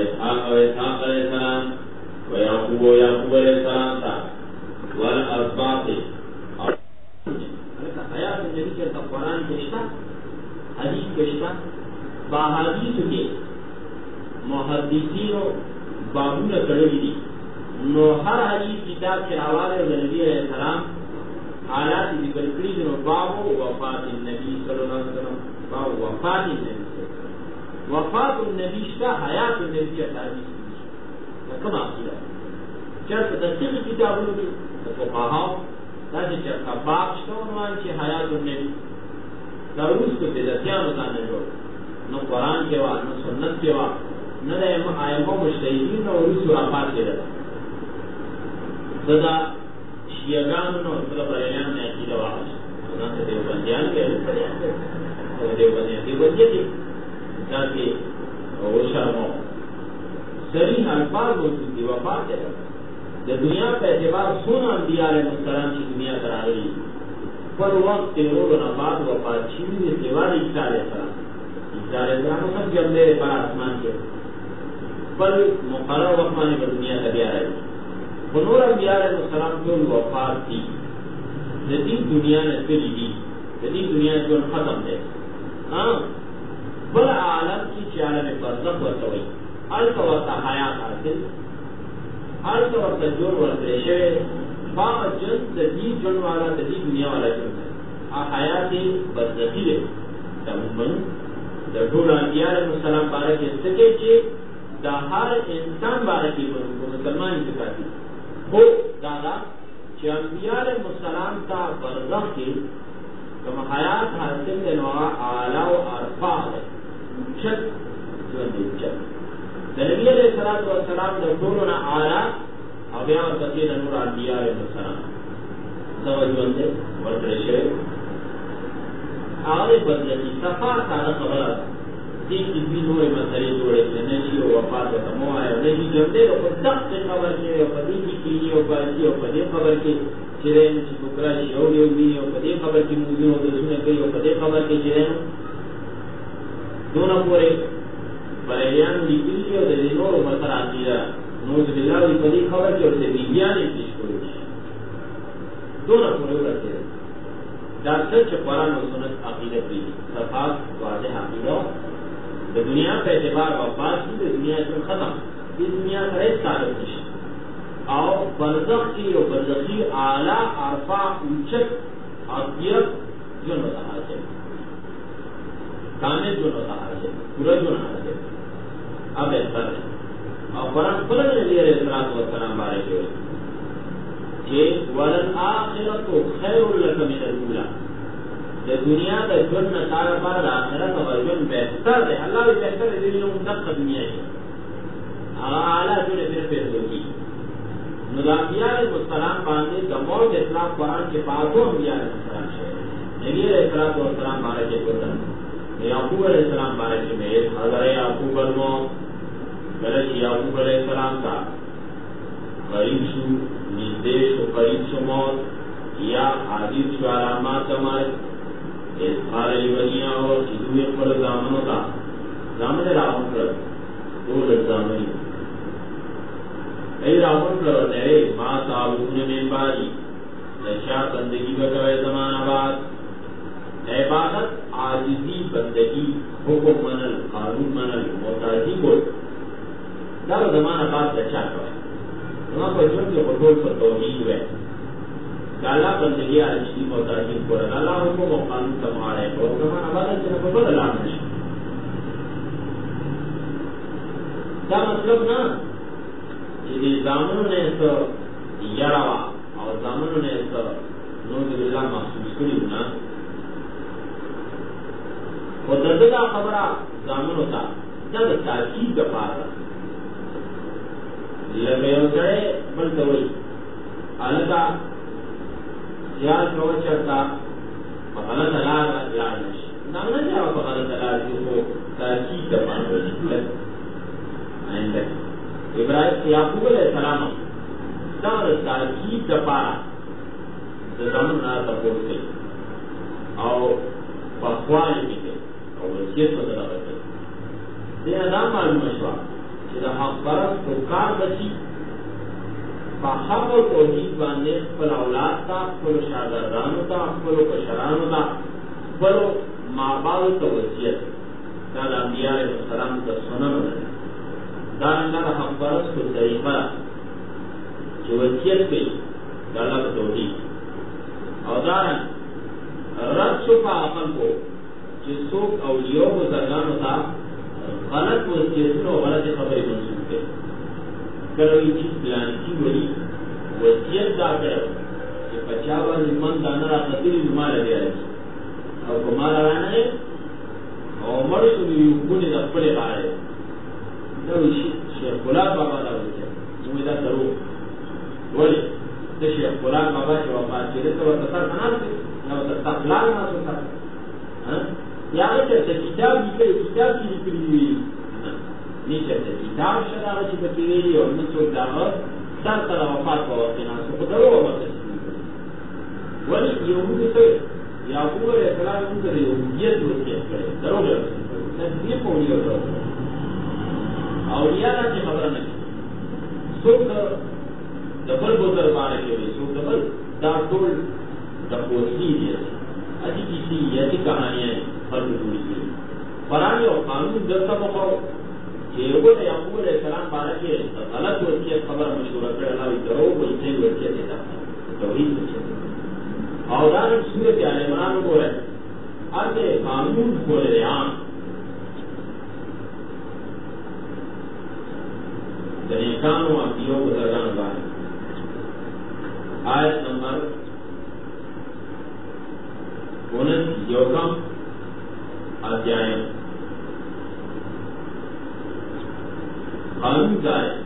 اسحاق علیہ السلام و یعقوب علیہ السلام تھا والاسباط حیات النبی کے قرآن کشتا حدیث کشتا باحادیث کے محدثین و بابون کڑی دی نو ہر حدیث کتاب کے حوالے نبی علیہ السلام حالات ذکر کری دنو باب وفات النبی صلی اللہ علیہ وسلم باب وفات النبی وفات النبی شتا حیات النبی کے حدیث کی کم آخیرہ چرک تصدیق کتابوں کی فقہاء تاکہ چرکا باب شتا عنوان چی حیات النبی دروس کو بدعتیاں بتانے جو نو قرآن کے وعد نو سنت کے وعد نہ آئمہ مجتہدین نو رسول آفات کے رہا صدا شیعگان نو صدا بریلیان میں عقیدہ واقع صدا سے دیوبندیان کے حلق پریان کے دیوبندیان کے تاکہ وہ شرمو سریح الفاظ موجود دی وفات کے رہا دنیا پہ اعتبار سونا انبیاء علیہ السلام کی دنیا کرا گئی پر وقت تیرور و نبات وفات چھوڑی دیوار عیسیٰ علیہ السلام سب جب میرے پر آسمان کے پر مقرر وقت پر دنیا کا دیا رہی بنور انبیاء علیہ السلام جو وفات تھی جدید دنیا نے پھری دی جدید دنیا جو ختم ہے بل عالم کی چارہ میں برزخ ورطوئی الک وقت حیات حاصل الک وقت جور ورطرشے باغ جن جدید جن والا جدید دنیا والا جن ہے حیات برزخی ہے تماماً دھول انبیاء علیہ السلام بارے کے سکے کہ دا ہر انسان بارے کی مسلمان انتقاتی ہو دادا کہ انبیاء علیہ السلام کا برزخ کی کم حیات حاصل دنوا اعلیٰ و ارفا ہے چت جو چت نبی علیہ السلام دا دھولنا اعلیٰ ابیان قصیر نور انبیاء علیہ السلام توجہ دے ورطرشے آغاز بدلتی صفا سارا خبر دیکھ کتنی نوے مسئلے جوڑے تھے نجی و وفات و تمو آئے نجی جمدے و خدق سے خبر کے و قدی کی کینی و بارکی و قدی خبر کے چرین چی بکرا شیعولی و بینی و قدی خبر کی موزین و درسونے کئی و قدی خبر کے چرین دونہ پورے بریلیان لیکلی و دلینور و مطر آتی رہا نوز باللہ و قدی خبر کے اور سے بیبیان پیش کوئی دونہ پورے رکھتے رہے دارسل چھ قرآن و سنت عقیدت بھی صفات واضح عقیدہ دنیا پہ اعتبار وفات کی دنیا میں ختم یہ دنیا کا ایک تعلق نہیں اور برزخ کی اور برزخی اعلیٰ عرفہ اونچت عقیدت جو نظر ہے کامل جو نظر ہے پورا جو نظر ہے اب احسر ہے اور قرآن قرآن نبی علیہ السلام بارے کے کہ وَلَلْآخِرَةُ خَيْرٌ لَكَ مِنَ الْأُولَى دنیا کا جن نتارا پر آخرت اور جن بہتر ہے اللہ بھی بہتر ہے دنیا منتق دنیا ہے اعلیٰ جو نے پھر پیش ہوگی مضافیہ علیہ السلام باندھے دموت اسلام قرآن کے پاسوں انبیاء علیہ السلام ہے نبی علیہ السلام بارے کے قرآن یعقوب علیہ السلام بارے کے میں حضر یعقوب الموت غلط یعقوب علیہ السلام کا قریب شو نزدیش و قریب شو موت یا حادث شو علامات ہمارے اسحار بنیا اور چیزوئے پر زامنوں کا زامن راون کر دو زامنی ای راون کر نئے ماں صاحبون میں باری نشا بندگی بکوے زمان آباد عبادت عاجزی بندگی حکم منل قانون منل محتاجی کو دار زمان آباد نشا کوئے وہاں پر جن کے حضور پر توحید ہوئے اللہ بندگی عاجزی محتاجی کو اللہ حکم و قانون تمہارے اور زمان آباد جنہ پر اللہ نشا دا مطلب نا کہ زامنوں نے اس یراوا اور زامنوں نے اس نوز باللہ محسوس کری نا وہ دردہ خبرہ زامنوں تا جب تاکید کا پار لگے ہوئے بلتے ہوئی حالتا سیاس روچ کرتا فغلط علار لارنش نامنا جاوہ فغلط علار جس کو تاکید کا پار ہوئی ابراہیم یعقوب علیہ السلام دار تاکید دپارا زمان ناتا پورتے اور پخوالی کی تے اور وسیعت و صدقت تے نظام معلوم اشوا دا حق پرست تو کار بچی پا حق و توحید باندے خپل اولاد تا خپل شاگردانو تا خپل کشرانو تا خپل ماباو تا وصیت دا دا انبیاء علیہ السلام تا سننو دا دا انگا دا حق پرست تو طریقہ جو وصیت پہ دا اللہ تا توحید اور دارن رد شو پا عقل کو جس سوک اولیاء و زرگانو تا غلط وصیتوں اور غلط خبریں منسوخ ہے کروی چیز پلان کی ولی وصیت دا کرو کہ پچاوا من دانا را تدری مال دیا رہی اور کمال رانا ہے اور مرس یوکون دا پڑے بارے نو شیخ فلان بابا دا وصیت امیدہ کرو ولی دا شیخ فلان بابا چی وفات کرے تو تصر مناس ہے نو تقلال ناسو سر یا چرته کتاب لیکل کتاب کی لیکلی وی نه چرته کتاب شدا چې پکې ویلي او نو څو دا سر تر وفات په وخت نه څه درو وته ولی یوه څه یعقوب علیہ السلام موږ ته یو یت وصیت کړی درو نه دې په یو ډول او یا چې خبره نه څوک د بل بوتر باندې کوي څوک د بل دا ټول د پوسی دی اجی کسی یتی کہانیاں فرق جوڑی گئی قرآن اور قانون درتا بخور چیرگو نے یعقوب علیہ السلام بارہ کے غلط وصیت خبر مشہور کر اللہ درو کوئی صحیح وصیت دیتا توحید وصیت اور دار سورۃ آل عمران کو ہے اتے قانون کھولے عام دنیکانوں انبیاء کو درگاہ بارے آیت نمبر 29 अध्याय قانون کا ہے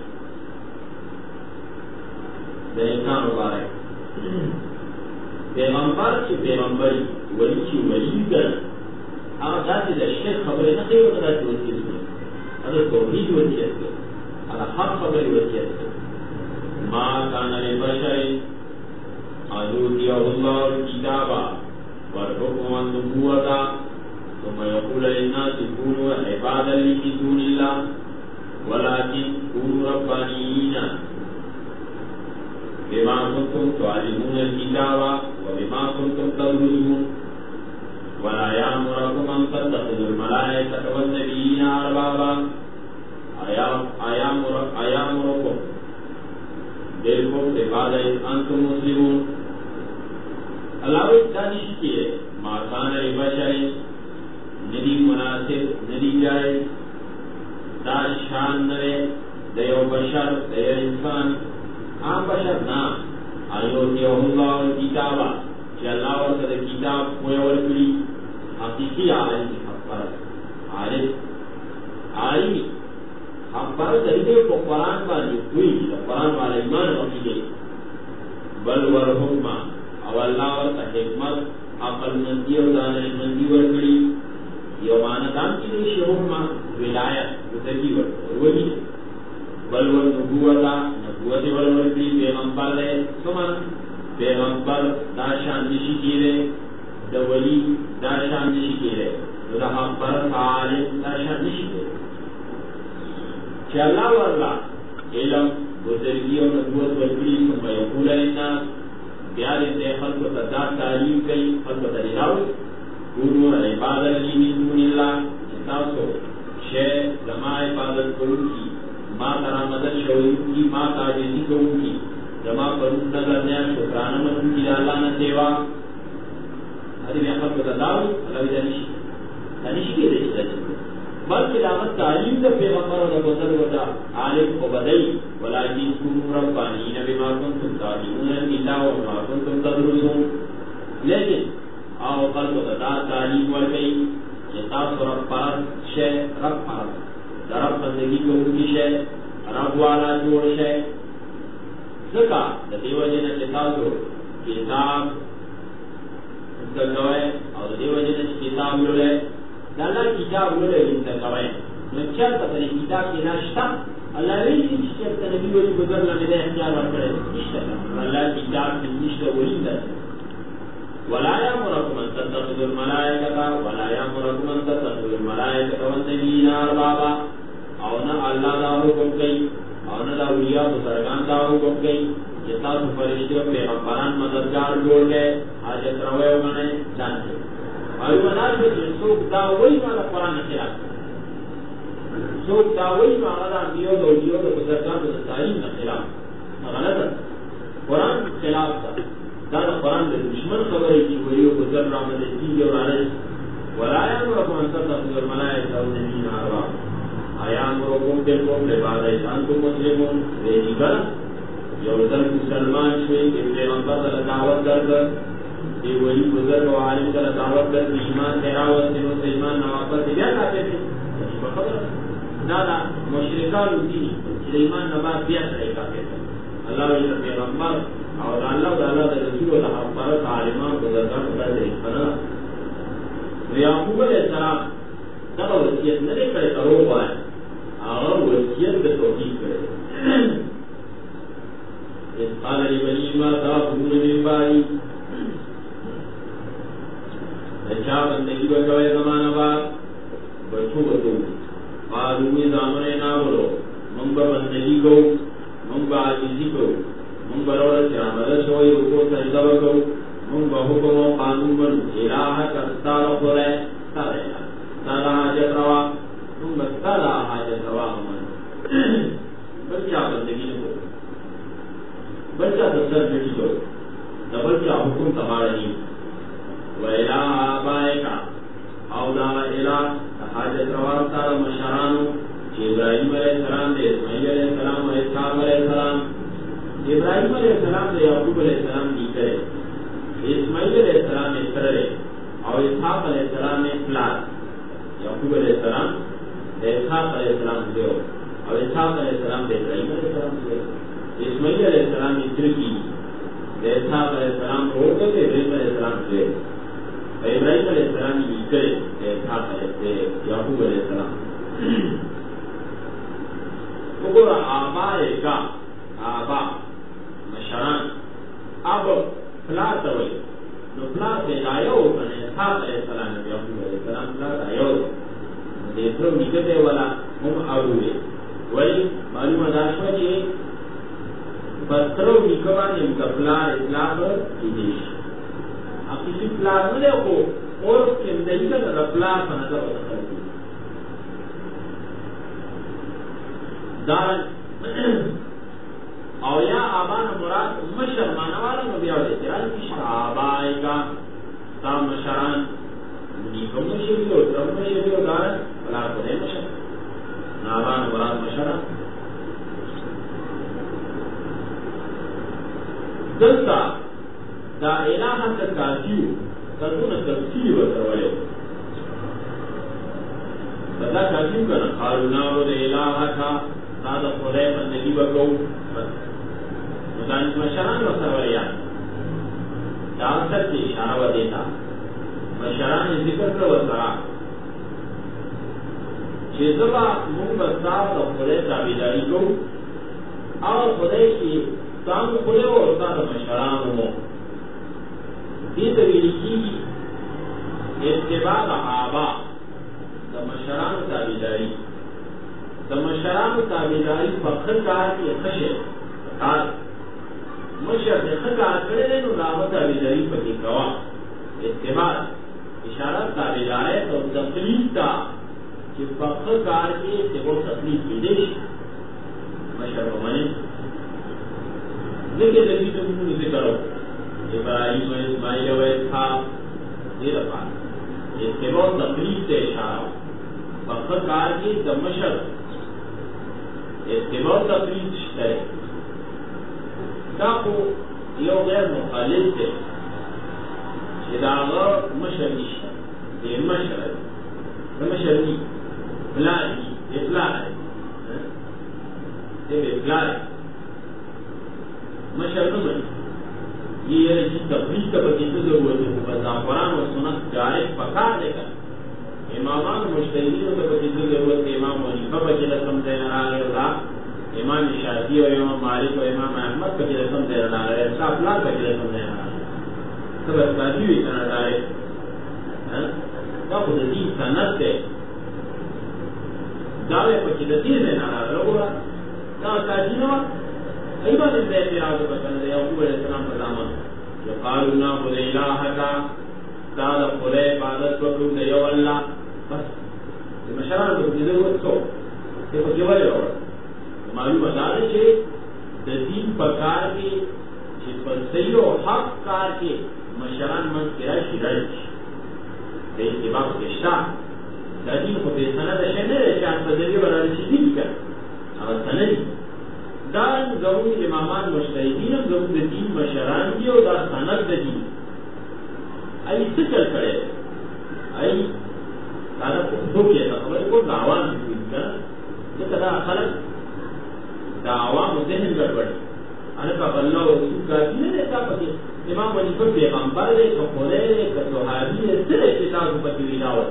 دنیکان مبارک پیغمبر کی پیغمبری ولی کی ولی کر آپ ذاتی در شیخ خبری نقی و قدر کی وسیعت کریں اگر توحید وسیعت کریں اگر حق خبری وسیعت کریں ما کانا لبشر آدوتیہ اللہ کتابا والحكم والنبوة ثم يقول للناس كونوا عبادا لي من دون الله ولكن كونوا ربانيين بما كنتم تعلمون الكتاب وبما كنتم تدرسون ولا يأمركم أن تتخذوا الملائكة والنبيين أربابا أيامركم بالكفر بعد إذ أنتم مسلمون اللہ دانش کیے ماکان بشر ندی مناسب ندی جائے دار شان نرے دیو بشر دیو انسان عام بشر نا آیوتیہ اللہ کتابا کہ اللہ ورکد کتاب ہوئے ورکلی حقیقی عالم کی حق پرد عالمی حق پرد دریدے کو قرآن والی ہوئی قرآن والا ایمان وقیدے بل ورحکمہ او اللہ ورطا حکمت عقل مندی و دانش مندی ورکڑی یو ماندان کی دیشی حکمہ ولایت اتکی ورکڑی بل ورنبوتا نبوت ورکڑی پیغمبر لے سمان پیغمبر داشان نشی کیرے دولی داشان نشی کیرے رحم پر عالم داشان نشی کیرے چھ اللہ ورلا علم بزرگی و نبوت ورکڑی ثم یقول الناس بیار سے خلق و تدار تعلیم کئی خلق و تدراؤ قولوا عبادت لی من دون اللہ انتاسو شیع زما عبادت کروں کی ما ترا مدد شوئیں کی ما تاجزی کروں کی زما پروت نظر نیا شکرانہ مدن کی اللہ نہ سیوا حدیث خلق و تدراؤ اللہ دانشی کے رشتہ چلتے بلکہ دعوت تعلیم کا پیغمبر و بزرگ و عالم و بدئی ولكن كونوا ربانيين بما كنتم تعلمون الكتاب وما كنتم تدرسون لیکن آو قلب دا تعلیم ورکی اتاس رب پرد شے رب پرد رب بندگی کو ان کی شے رب والا جوڑ شے ذکا دیو جن اتاسو کتاب انتقوئے اور دیو جن کتاب لولے اللہ کتاب لولے انتقوئے نچل پتنی کتاب کی ناشتا اللہ ویلی نشتا نبی ولی بزرنا مدہ اختیار ورکڑے نشتا اللہ کتاب کی نشتا ولی در ولا يأمركم أن تتخذوا الملائكة ولا يأمركم أن تتخذوا الملائكة والنبيين أربابا او نہ اللہ دا حکم کئی او نہ دا اولیاء بزرگان دا حکم کئی جتا تو فرشتے و پیغمبران مددگار جوڑ گئے حاجت روے ومنے جانتے اور مناسب سوک دا وہی مالا قرآن خلاف سوک دا وہی مالا انبیاء و اولیاء و بزرگان و تعلیم خلاف غلط ہے قرآن خلاف دا قرآن دا دشمن خبری کی ولی و بزرگ رحمت تیجی اور علیہ ولا یامرکم ان تتخذوا الملائکۃ والنبیین اربابا ایامرکم بالکفر بعد اذ انتم مسلمون ویلی بل یو ځل مسلمان شوی چې پیغمبر ته دعوت درکړ دی ولی بزرگ و عالم ته دعوت درکړ ایمان ته راوستي نو ایمان نه واپس بیا کافر دي په خبره دا مشرکان دي چې ایمان نه بعد بیا کافر دي الله یې پیغمبر او الله تعالی د رسول الله پر عالمان بزرگان ته فرمایي یعقوب علیہ السلام دا وصیت نه کړی ترو وای هغه وصیت د توحید کړی اس قال لبنی ما تعبدون من بعدی اچھا بندگی بکوئے زمانہ بعد بچو قالومی زامنے نابلو منبا بندگی کو منبا عجیزی کو منبا رولت عمل شوئی رکو سجدہ کو منبا حکم و قانون بن الہ کا ستارہ خورے ستارہ حاجت روا منبا ستارہ حاجت روا من بلکہ بندگی کو بلکہ دستر جڑی کو بلکہ حکم تبارنی و الہ آبائکا او دا الہ حاجت روا ستارہ مشارانو ابراہیم علیہ السلام دے اسماعیل علیہ السلام و اسحاق علیہ السلام ابراہیم علیہ السلام دے یعقوب علیہ السلام کی کرے اسماعیل علیہ السلام نے کرے اور اسحاق علیہ السلام نے پلار یعقوب علیہ السلام دے اسحاق علیہ السلام دے اور اسحاق علیہ السلام دے ابراہیم علیہ السلام دے اسماعیل علیہ السلام نے ترکی دے اسحاق علیہ السلام کو ہوتے تھے ابراہیم علیہ السلام دے ابراہیم علیہ السلام کی کرے دے اسحاق علیہ یعقوب علیہ السلام وګور آبائے کا آبا مشران اب پلار ته وایي نو پلار ته دایو کنه اسحاق علیہ السلام یعقوب علیہ السلام پلار دایو دې ټول نکته ولا هم اوروي وایي معلومه ده چې پترو نکوانه پلار اطلاق کیږي اپی پلار نه کو اور کې دایته د پلار په نظر ورته دارن او یا آبان مراد مشر مانوالا مبیاو دیتی راز مشر آبائی کا تا مشران نیکم مشریو ترم مشریو دارن بلا خودے مشر آبان مراد مشران دلتا دا الہا تکاتیو تردون تفسیر وطرولیو دا کاتیو کنا خالوناو دا الہا کا دا خدای بندگی وکړو مدان مشران وسوریا دا اثر کی اشاره و دیتا مشران ذکر کړو سره چې زبا موږ بساو د خدای تابعداري کوو او خدای کی تاسو خدای او تاسو مشران وو دې ته ویل کیږي اتباع آبا د مشران تابعداري مشران تابعداری فخر کار کی خشے کار مشر نے خکار کرے نو راو تابعداری پکی کوا اتباع اشارہ تابعدارے تو تکلیف تا کہ فخر کار کی وہ تکلیف کی دے مشر منے لیکن لگی تو منہ سے کرو ابراہیم و اسماعیل و اسحاق یہ رفا اتباع تکلیف سے اشارہ فخر کار کی مشر اتباع تقلید شتره دا خو یو غیر مخالف دی چې دا هغه مشر نشته دی مشر دی مشر دی پلار دی پلار دی پلار مشر نه دی یہ چې تقلید ته پکې څه ضرورت دی په قرآن او سنت جائز پکار دی امامان مجتہدین کو پتہ ضرورت ہے امام حنیفہ پتہ سمجھے نہ رہا ہے امام شافعی اور امام مالک اور امام احمد پتہ سمجھے نہ رہا ہے صاحب لا پتہ سمجھے نہ رہا ہے سب استادی بھی نہ رہا ہے تو خود دین سنت ہے دعوے پچی دتیر میں نارا لگورا نا تاجینو ایمان دے اعتراض وکړه یعقوب علیہ السلام په زمان جو قالوا نعبد الهک تعالی خدای عبادت وکړو د یو الله بس مشران د دې وڅو ته په کې وایو معلومه ده چې د دین په کار کې چې په صحیح او حق کار کې مشران من کې راشي د اتباع کې شاه د دین په دې سند شنه چې په دې ورته شي دي کا هغه سند دا زموږ امامان مجتهدین زموږ د دین مشران دي او دا سند د دین ای څه چل کړي ای دا په څوک یې خبرې کو دا عوام دي ځکه دا خلک دا عوام ذهن ګډوډ انا کا الله او رسول کا دین نه تا پکې امام باندې په پیغمبر دې په خوله دې په صحابي دې سره چې تاسو په دې ویلاو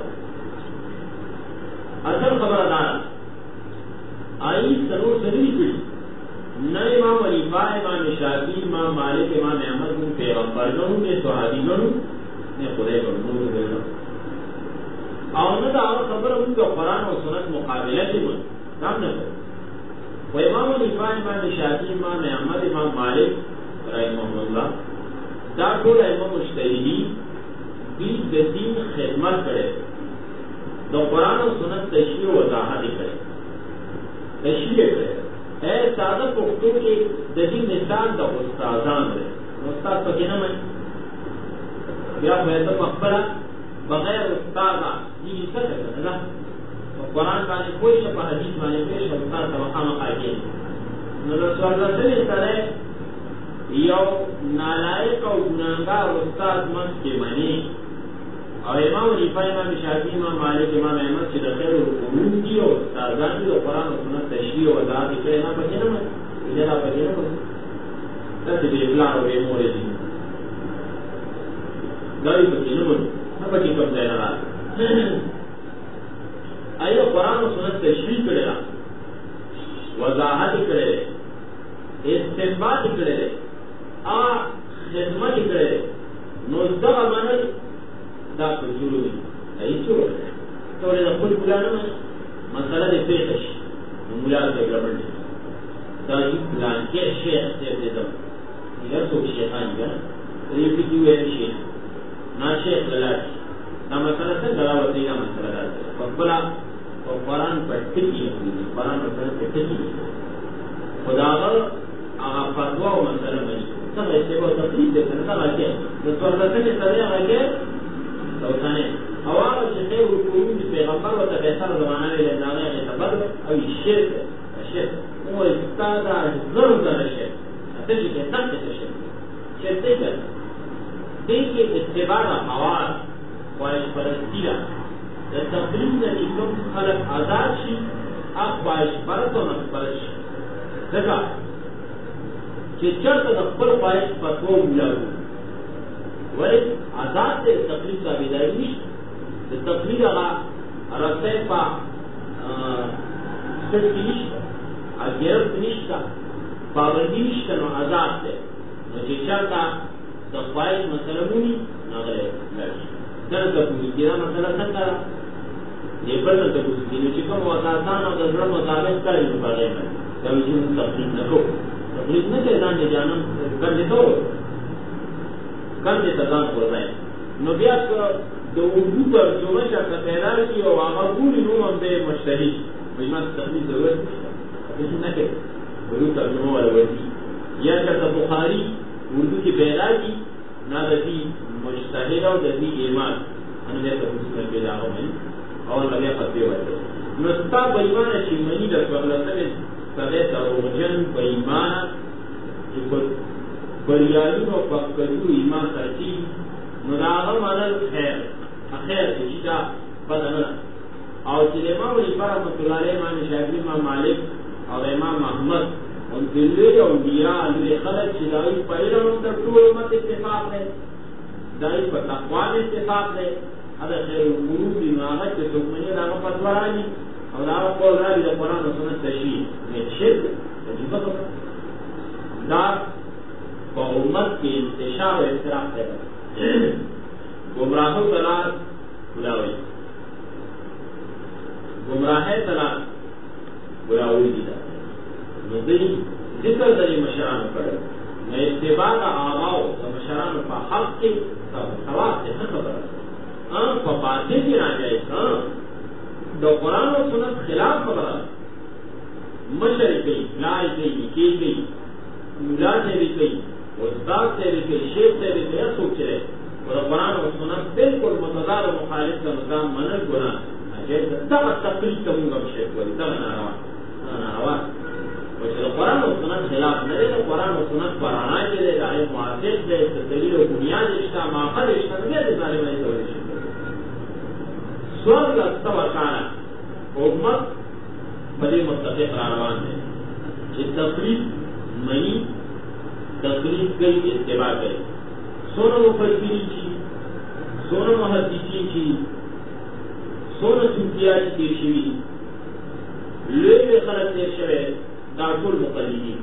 اصل خبره ده ای ضرور ضروری کړي نہ امام حنیفہ امام شافعی امام مالک امام احمد کو پیغمبر نو نے صحابی نو نے خدای کو نور دے اور نہ دا خبر ان کو قرآن اور سنت مقابلہ کی من کام نہ وہ امام حنیفہ امام شافعی امام احمد امام مالک رحمہ اللہ دا ټول امام مجتهدین دې دین خدمت کړي د قرآن اور سنت تشریح و وضاحت کړي تشریح کړي اے سادہ پختو کے دین نثار دا استادان دے استاد پکې نه مې بیا به ته مخبره بغیر استاد دې څه کوي نه قرآن باندې کوئی نه په حدیث باندې کوئی استاد ته مقام قائم نو رسول الله صلی الله علیه یو نالایق او ګناګار استاد من کې معنی اور امام حنیفہ امام شافعی امام مالک امام احمد چې د خیر القرون دي او استادان دي او قرآن او سنت تشریح او وضاحت کړي نه پکې نه مې دا پکې نه مې دا دې پلان او مورې دي دا یې پکې نه مې نه پکې کوم ځای نه راځي ایو قرآن او سنت تشریح کړي وضاحت کړي استنباط کړي خدمت کړي نو دا باندې دا په ضروري ای څو ټول د خپل پلان مسله دې پیښ مولا دې ګرځي دا یو پلان کې شیخ دې دا یو څو شیخان دي دې په کې وایي شي نه شیخ لاله دا مسله څنګه راوځي دا مسله ده په قرآن په ټکی قرآن په ټکی خداغه هغه فتوا او مسله باندې څنګه چې په تقلید دې څنګه راځي د څورلته چې سره راځي دوستانه اواز چې خیر القرون د پیغمبر او د بهتر زمانه له ځانه خبر او شرک او استاد ضرور درشه اته چې څنګه څه چې دې کې اتباع اواز وایي پرستیا د تقلید د کوم خلق آزاد شي اخبار پرته نه پرش ځکه چې چرته د خپل پایښت پتو ولاو ولی آزاد دے تقلید کا بیداری نشتا تقلید اگا رسے پا سٹکی نشتا اگیرت نشتا پابندی نشتا نو آزاد دے نو چیچار کا تقوائش مسلمونی ناغلے لرشی در تقوزی دینا مسئلہ سنگا یہ پر تقوزی دینا چکم واساسان او دزرم مطابق کاری نو باغیر میں کبھی تقلید نکو تقلید نکے دان دے جانم کر دیتا ہو کم دې تدان ورځي نو بیا د اردو ترجمه شته پیدا کی او هغه ټول نو هم به مشتری وایي تقلید ضرورت نشته نه کې اردو ترجمه ولوي یا چې بخاری اردو کې پیدا کی نه د دې مجتهد او د دې ایمان ان دې ته څه پیدا وایي او هغه فتوی ورته نو ستا بېمانه چې منی د ورلته سره تروجن بېمانه چې بریالي او پکړو ایمان ترتیب نو دا هغه معنی خیر اخر چې دا بدل او چې امام ابن رحمۃ اللہ علیہ امام شافعی امام مالک او امام احمد او دلیل او بیا دې خلک چې دای په ایران تر ټولو امت اتفاق دی دای په تقوا اتفاق دی هغه خیر القرون دی هغه چې څوک نه دا په فتوارانی او دا په لاري د قرآن او سنت تشریح نه شرک دا با امت کی انتشار و اختراق ہے گمراہ طلاق بلاوی گمراہ طلاق گویا ولی دا ندی ذکر دلی مشران کرو میں اتباع دا آغاو دا مشران پا حق کی سواب سے خبر فباطل کی ناجائز دا قرآن و سنت خلاف خبر مشر کئی لائی کئی نکی کئی مولا سے بھی کئی استاد سے بھی کئی شیخ سے بھی کئی سوچ رہے اور قرآن و سنت بالکل متضاد و مخالف کا نظام منل گناہ جیسے تب تقریب کروں گا شیخ والی تب ناروا قرآن و سنت خلاف نہ دے قرآن و سنت پر آنا کے دے گا معاصر دے دلیل و بنیاد رشتہ ماخذ رشتہ دے دے سارے میں تو سورگ استوکانا حکمت بڑے متفق راروان ہے یہ تقریب منی تقریب گئی اتباع گئی سونا مفسری کی سونا محدثی کی سونا چوکیاری تیر شوی لوی خلق تیر شوی داخل مقلدین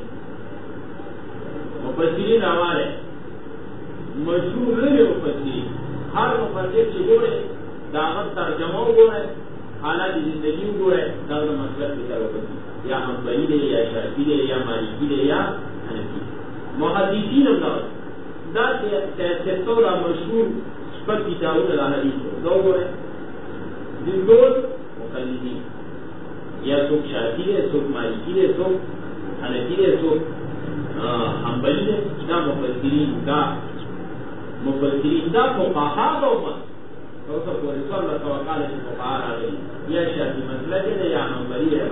مفسرین آوار ہے مشہور لوی مفسرین ہر مفسر سے گوڑے داخل ترجمہ گوڑے حالات زندگی گوڑے داخل مسئلہ کی طرف یا حنبلی دے یا شافعی دے یا مالکی دے یا حنفی محدثین اللہ دا تیسو دا مشہور شپر کتابون دا حدیث دو گوڑے دن دول مقلدین یا سوک شافعی دے سوک مالکی دے سوک حنفی دے سوک حنبلی دے دا مفسرین دا فقہا دا امت تو سب کو رسول اللہ توقال سے فقہا را گئی یا شافعی مسئلہ دے یا حنبلی دے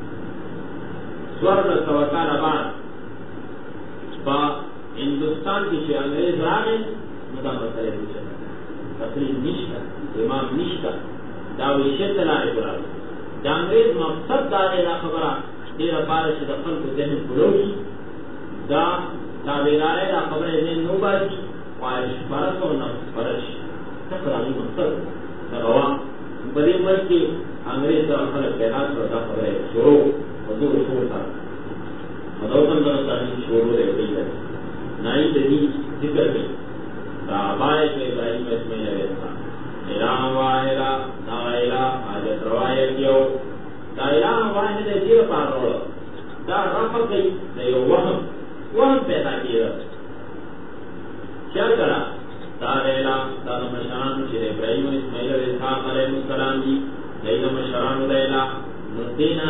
سور اللہ توقال آباد با ہندوستان کی چھے انگریز راگے مدہ مسئلہ پوچھا تقریب نشتا امام نشتا داوی شیط لائے براگے دا انگریز مقصد دارے دا خبرہ دیر بارش دا خلق ذہن بلوگی دا تابیدارے دا خبرہ ذہن نوباجی خواہش پرس و نفس پرش تقراری مقصد دا گواہ بڑے ملک کے انگریز دا خلق پیداس و دا خبرہ شروع حضور شروع تھا مدوکن درستانی شروع رہے گئی ہے نائی دنی ذکر گئی دا آبائے کے ابراہیم اسماعیل علیہ السلام الہ واحدہ دا الہ حاجت روایت یو دا الہ واحدہ دیر پار روڑا دا رفع گئی دا یو وہم پیدا کیا کیا کرا دا الہ دا مشران شیر ابراہیم اسماعیل علیہ السلام دی دا مشران دا الہ مردینا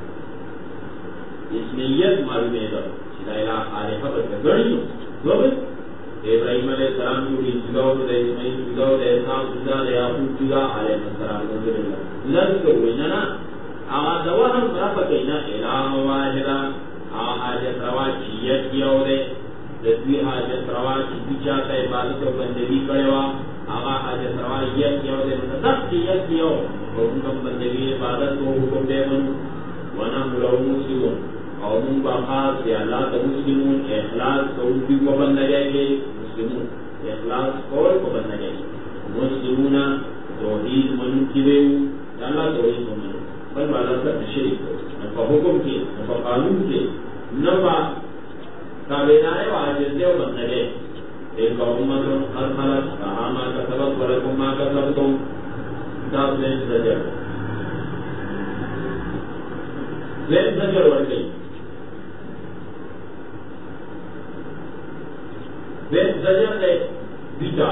اسمیت معلوم ہے دا الہ عارفہ بچہ گڑی دوبت ابراہیم علیہ السلام کی جگاؤ دے اسماعیل جگاؤ دے اسحاق جگا دے یعقوب جگا علیہ السلام جگا ذکر ہوئی نا آغا دوہم رفع کئینا الہ واحدہ آغا حاجت روا چیت کیا ہو دے جدوی حاجت روا چیتی چاہتا عبادت و بندگی کرے وا آغا حاجت روا یت کیا ہو دے متصف چیت کیا ہو حکم بندگی عبادت کو حکم دے منو ونحن لو مسلمون اور من کو خاص یا اللہ تا مسلمون اخلاص کو بھی کو بند جائے گے مسلمون اخلاص کو بند جائے گے مسلمون توحید منو کی ویو اللہ توحید منو بل والا سر شریف نفا حکم کے نفا قانون کے نفا تابدارے و عاجزے و بند جائے ایک امت ہر خلق کہا ما کا سبب ورکم ما کا سبب تم تاب زین زجر زین زجر ورکی زجر دے بیتا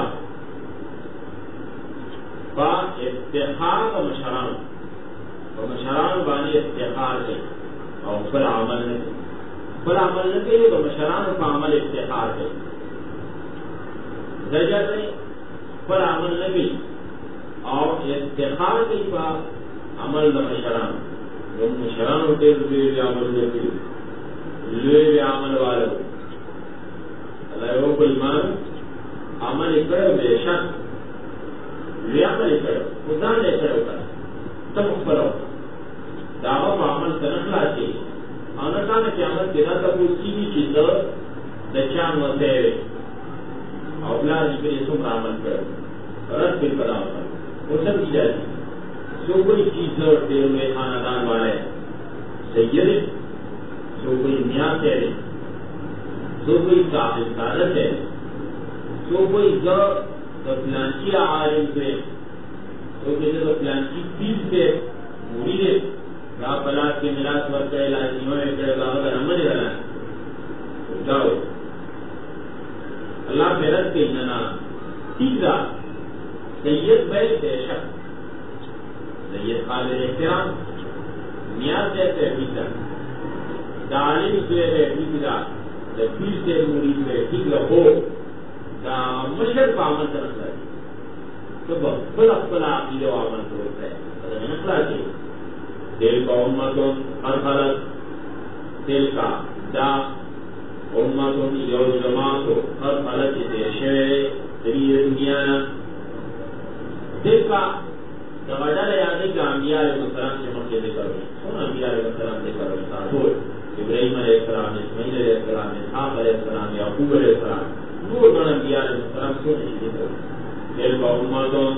با افتخار و مشران بانی افتخار دے اور پر عمل نکے تو مشران کا عمل افتخار دے زجر دے پر عمل نکے اور افتخار دے با عمل دا مشران جو مشران ہوتے لوے عمل نکے لوے عمل والے اللہ کوئی مان عمل کرو بے شک لے عمل کرو خدا نے کرو کر تب کرو دعوی کو عمل کرنا چاہیے آنا کہاں کہ عمل کہنا تب اس کی بھی چیز دچان و سہرے اولا جی پر یہ سمرا عمل کرو رد پھر پڑا ہوتا وہ سب کی جاتی سو کوئی چیز دیر میں خاندان والے سیدے سو کوئی میاں سہرے سو کوئی صاحب سعادت ہے سو کوئی فلانچی عالم سے سو کوئی فلانچی پیس سے موری دے دا پلاس کے ملاس وقت ہے لازمیوں میں کرے گا اگر عمل رہا ہے جاؤ اللہ فیرت کے اننا تیسرا سید بے شک سید قابل احترام نیاز دیتے فکر دا عالم سے فکر دا پیر سے مرید سے فکر ہو دا مشرق کا عمل کرتا ہے تو بخل اخلا عقیدہ و عمل کرتا ہے اگر نقلہ سے دل کا امتون ہر خلق دل کا دا امتون یو جماعتو ہر خلق سے شعر دلیل دنیا دل کا وجہ یادی کا انبیاء علیہ السلام سے مکہ ذکر ہوئی کون انبیاء علیہ السلام ذکر ہوئی ساتھور ابراہیم علیہ السلام اسماعیل علیہ السلام اسحاق علیہ السلام یعقوب علیہ السلام نور گن انبیاء علیہ السلام سے نہیں ذکر دل کا امتوں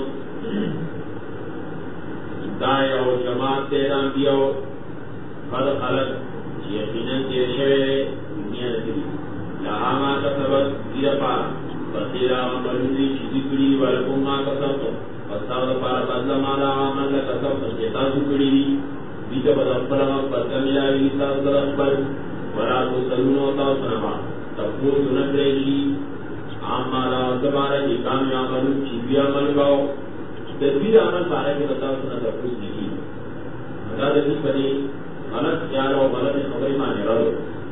دائے اور جماعت تیرا انبیاء خد خلق یقیناً تیر شوئے دنیا نکلی لہا ما کسبت دیر پارا بسیرا ملوزی چیزی کری ولکم ما کسبتم فستاو پارا بدلا مالا عمل لکسب سنجتا سکڑی دی بیتا بدفرم بدلا ملاوی ساز درخبر وراتو سلون ہوتا سنبا تفو سنک ریشی عام مالا اتبارا جکام عملو چیزی عمل باو تدبیر عمل پارا کے بتاو سنہ تفوز نکی اگر دنی پدی غلط خیال و غلط خبری مانے رہو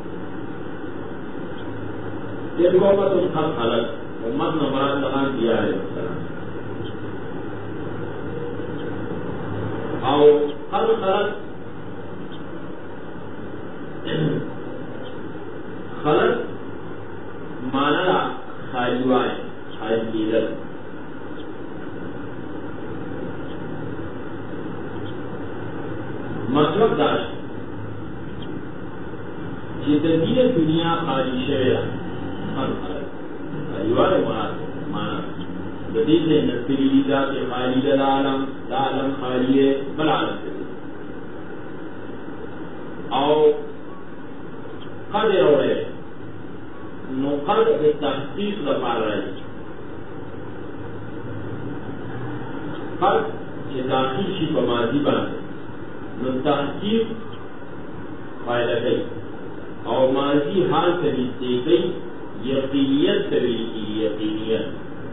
یہ کو امت اس خط خلق امت نمرات لغان دیا علیہ السلام او خط خلق خلق مانا خالیوائے خالی لیدر مطلب داشت جتنی دنیا خالی شویہ خط خلق خالیوائے مانا بدیل سے نصری لیدہ کے خالی للعالم عالم خالی ہے بل عالم سے او قدر ہو رہے نو قدر تحقیق لپار رہے قدر یہ داخل شی بماضی بنتے نو تحقیق فائدہ گئی او ماضی حال کبھی دے گئی یقینیت کبھی کی یقینیت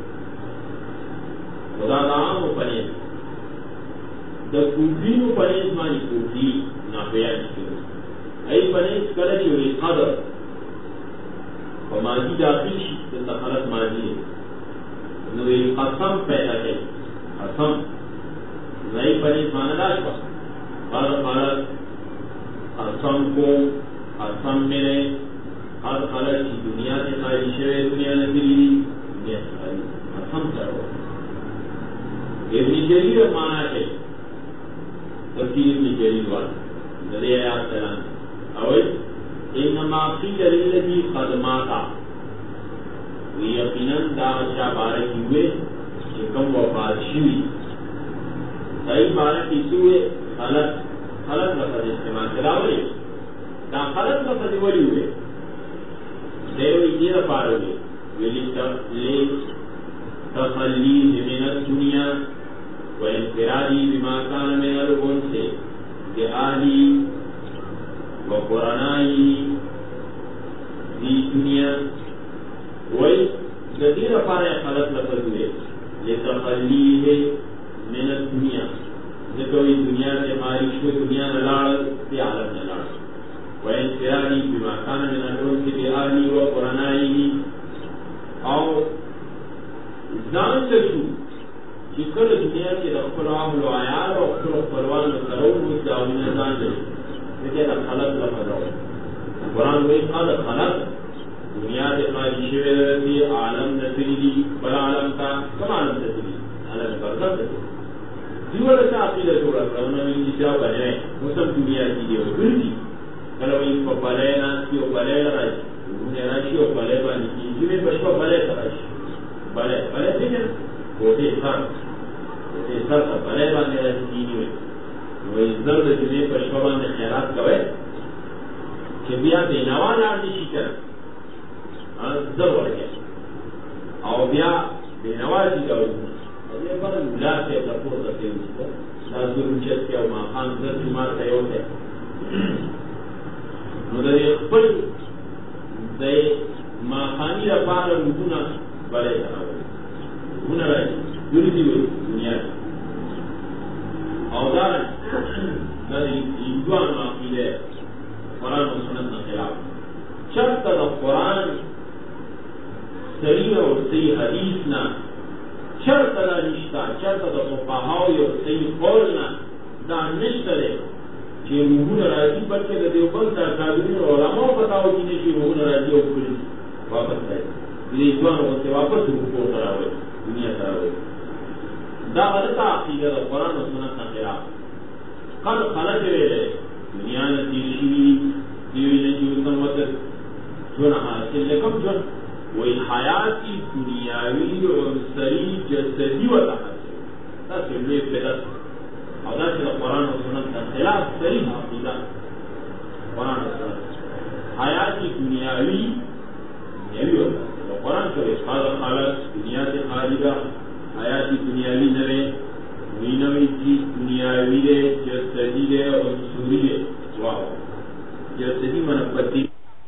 خدا دعام و پنیت دا کوفی و پنیز مانی کوفی نافیانی کرو ای پنیز کلنی وی قدر و ماضی داخل شی تا خلق ماضی ہے نوی قسم پیدا کئی قسم نئی پنیز مانا داش پا ہر خلق قسم کو قسم ملے ہر خلق کی دنیا سے خالی شوئے دنیا نکلی دنیا سے خالی قسم کرو ابن جریر مانا ہے تفسیر ابن جریر والا ذریعہ آیات سلام اول انما قیل للذی قد ماتا یقیناً دا شاہ بارکی ہوئے کہ کم وفات شوی صحیح بارکی سوئے خلق لفظ استعمال کراوئے دا خلق لفظ ولی ہوئے دیوئی دیر پار ہوئے ولی تخلیہ من الدنیا وانفرادی بما کان من الانس بآلی وقرنائی دی دنیا وی جدیر پارے خلق لفظ ہوئے لتخلیہ من الدنیا ذکوی دنیا سے خارج ہوئے دنیا نلال تی عالم نلال وانفرادی بما کان من الانس بآلی وقرنائی او زان چشو کہ کل دنیا کے رخل عامل و عیار و اخر پروان کرون اس دعوین زان چشو لیکن خلق لفظ ہو قرآن وی قد خلق دنیا کے خالی شوئے رسی عالم نسلی دی بلا عالم کا کم عالم نسلی عالم برزت نسلی دیو رسا عقیدہ چھوڑا کرنا میں انجی جاو بنائے مسلم دنیا کی دیو گر دی کلو ان کو بلے ناسی و بلے لرائی انہیں راشی و بلے بانی کی جوئے بشکو بلے تراشی بلے دیکھیں کوتے سر کا بلے بانے راشی دینی ہوئی وہی زرد جوئے بشکو بانے خیرات کوئے کہ بیا بینوان آردی شکر زر ورگے او بیا بینوان شکر اور یہ بڑا ملا سے لپور کرتے ہوئی ظلم چت کیا ما خان زر جماعت ته یو ده نو د خپل د ما خانی لپاره مونږه بلې راوړي مونږ راځي یوري دی دنیا او دا د ایوان عقیده قرآن و سنت نه خلاف چرته د قرآن صحیح او صحیح حدیث نه چرته دا نشته چرته د فقهاو یو صحیح قول نه دا نشته دی چې موږ راځي بلکې د دیوبند د اکابرین علماو پتاو دي چې موږ راځي او کړی واپس راځي دې ځوان او ته واپس وګورئ راوړي دنیا ته راوړي دا غلطه عقیده د قرآن و سنت نه خلاف قد خلق ویلے دنیا نے تیشی دیوی نے جو سمتر جن حاصل لکم جن وہی حیاتی دنیاوی عنصری جسدی و تحصیل تا سلوے پیدت اور دا سل قرآن و سنت کا خلاف صحیح عقیدہ قرآن و سنت حیاتی دنیاوی و قرآن کو اسقال خالق دنیا سے خارجہ حیاتی دنیاوی نرے وینوی چیز دنیاوی ہے جسدی ہے اور سوری ہے واو جسدی منفتی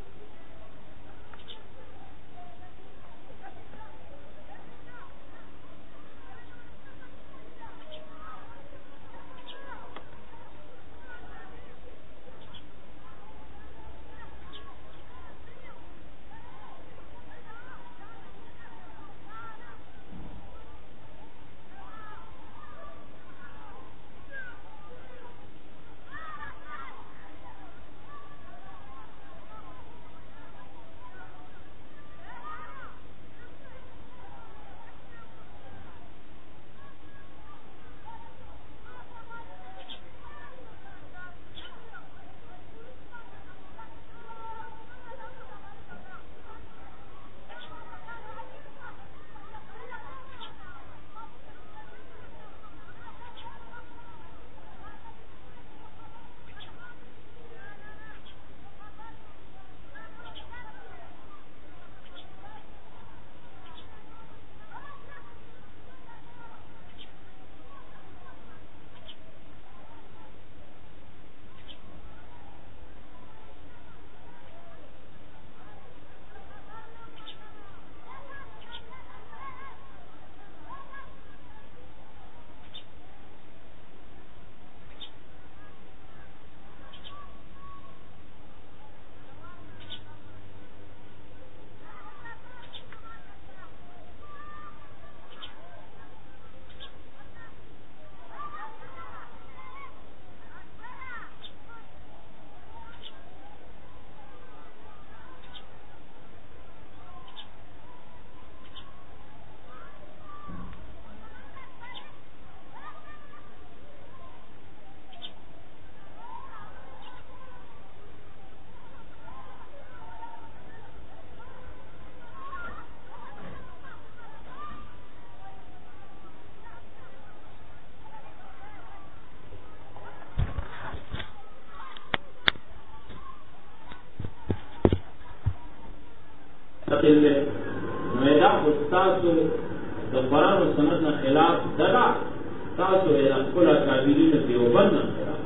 میدا استاسو د قرآن و سنت نه خلاف دغه تاسو یې خپل کابلین دیوبند نه خلاف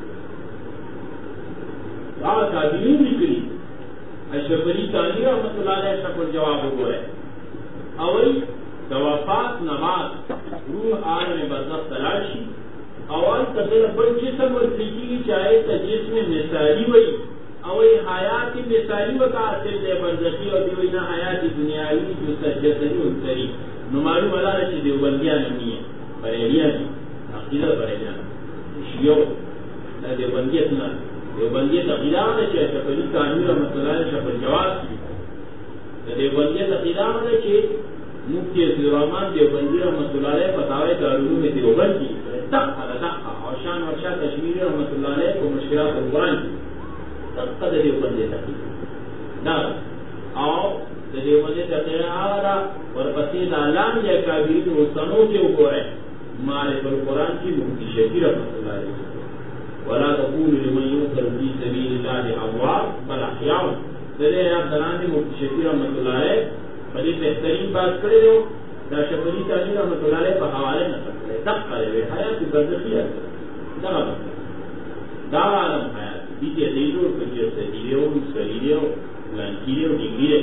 دا کابلین لیکلي اشرف علی تانی رحمۃ اللہ علیہ شکل جواب وګورئ اول د وفات نماز روح عالم برزخ تلاشی اول تبدیل بل جسم ورتیږي چاہے ته جسم مثالی وي او حیات مثالی وکا حاصل دے برزخی اور دیوئی نا حیات دنیاوی جو سجدنی انسری نو معلوم اللہ رچی دیوبندیاں نہیں ہے بریلیاں نہیں عقیدہ بریلیاں شیعو دیوبندیت نا دیوبندیت عقیدہ ہونا چاہے شفلی تعمیر رحمت اللہ شفل جواز کی دیوبندیت عقیدہ ہونا چاہے مفتی عزیز الرحمن دیوبندی رحمت اللہ علیہ فتاوی تعلوم میں دیوبند کی تقہ اور شان ورشا کشمیر رحمت اللہ علیہ کو مشکلات القرآن کی تقہ دیوبندی تقیدہ نا آؤ دیوبندی تقیدہ آرہا ورپسی لالان یا کابرین رسنوں کے اوپر ہے معرف القرآن کی مفتی شفیر رحمت اللہ علیہ ولا تقول لمن يقتل في سبيل الله اموات بل احياء دے آپ دلان نے مفتی شفیع رحمۃ اللہ علیہ بڑی بہترین بات کرے ہو دا شفیع تعلیم رحمۃ اللہ علیہ پر حوالے نہ کرے تک کرے حیات برزخی ہے دا عالم حیات بیتے دیجو کچھ سجیلیو سلیلیو لانکیلیو ڈگریے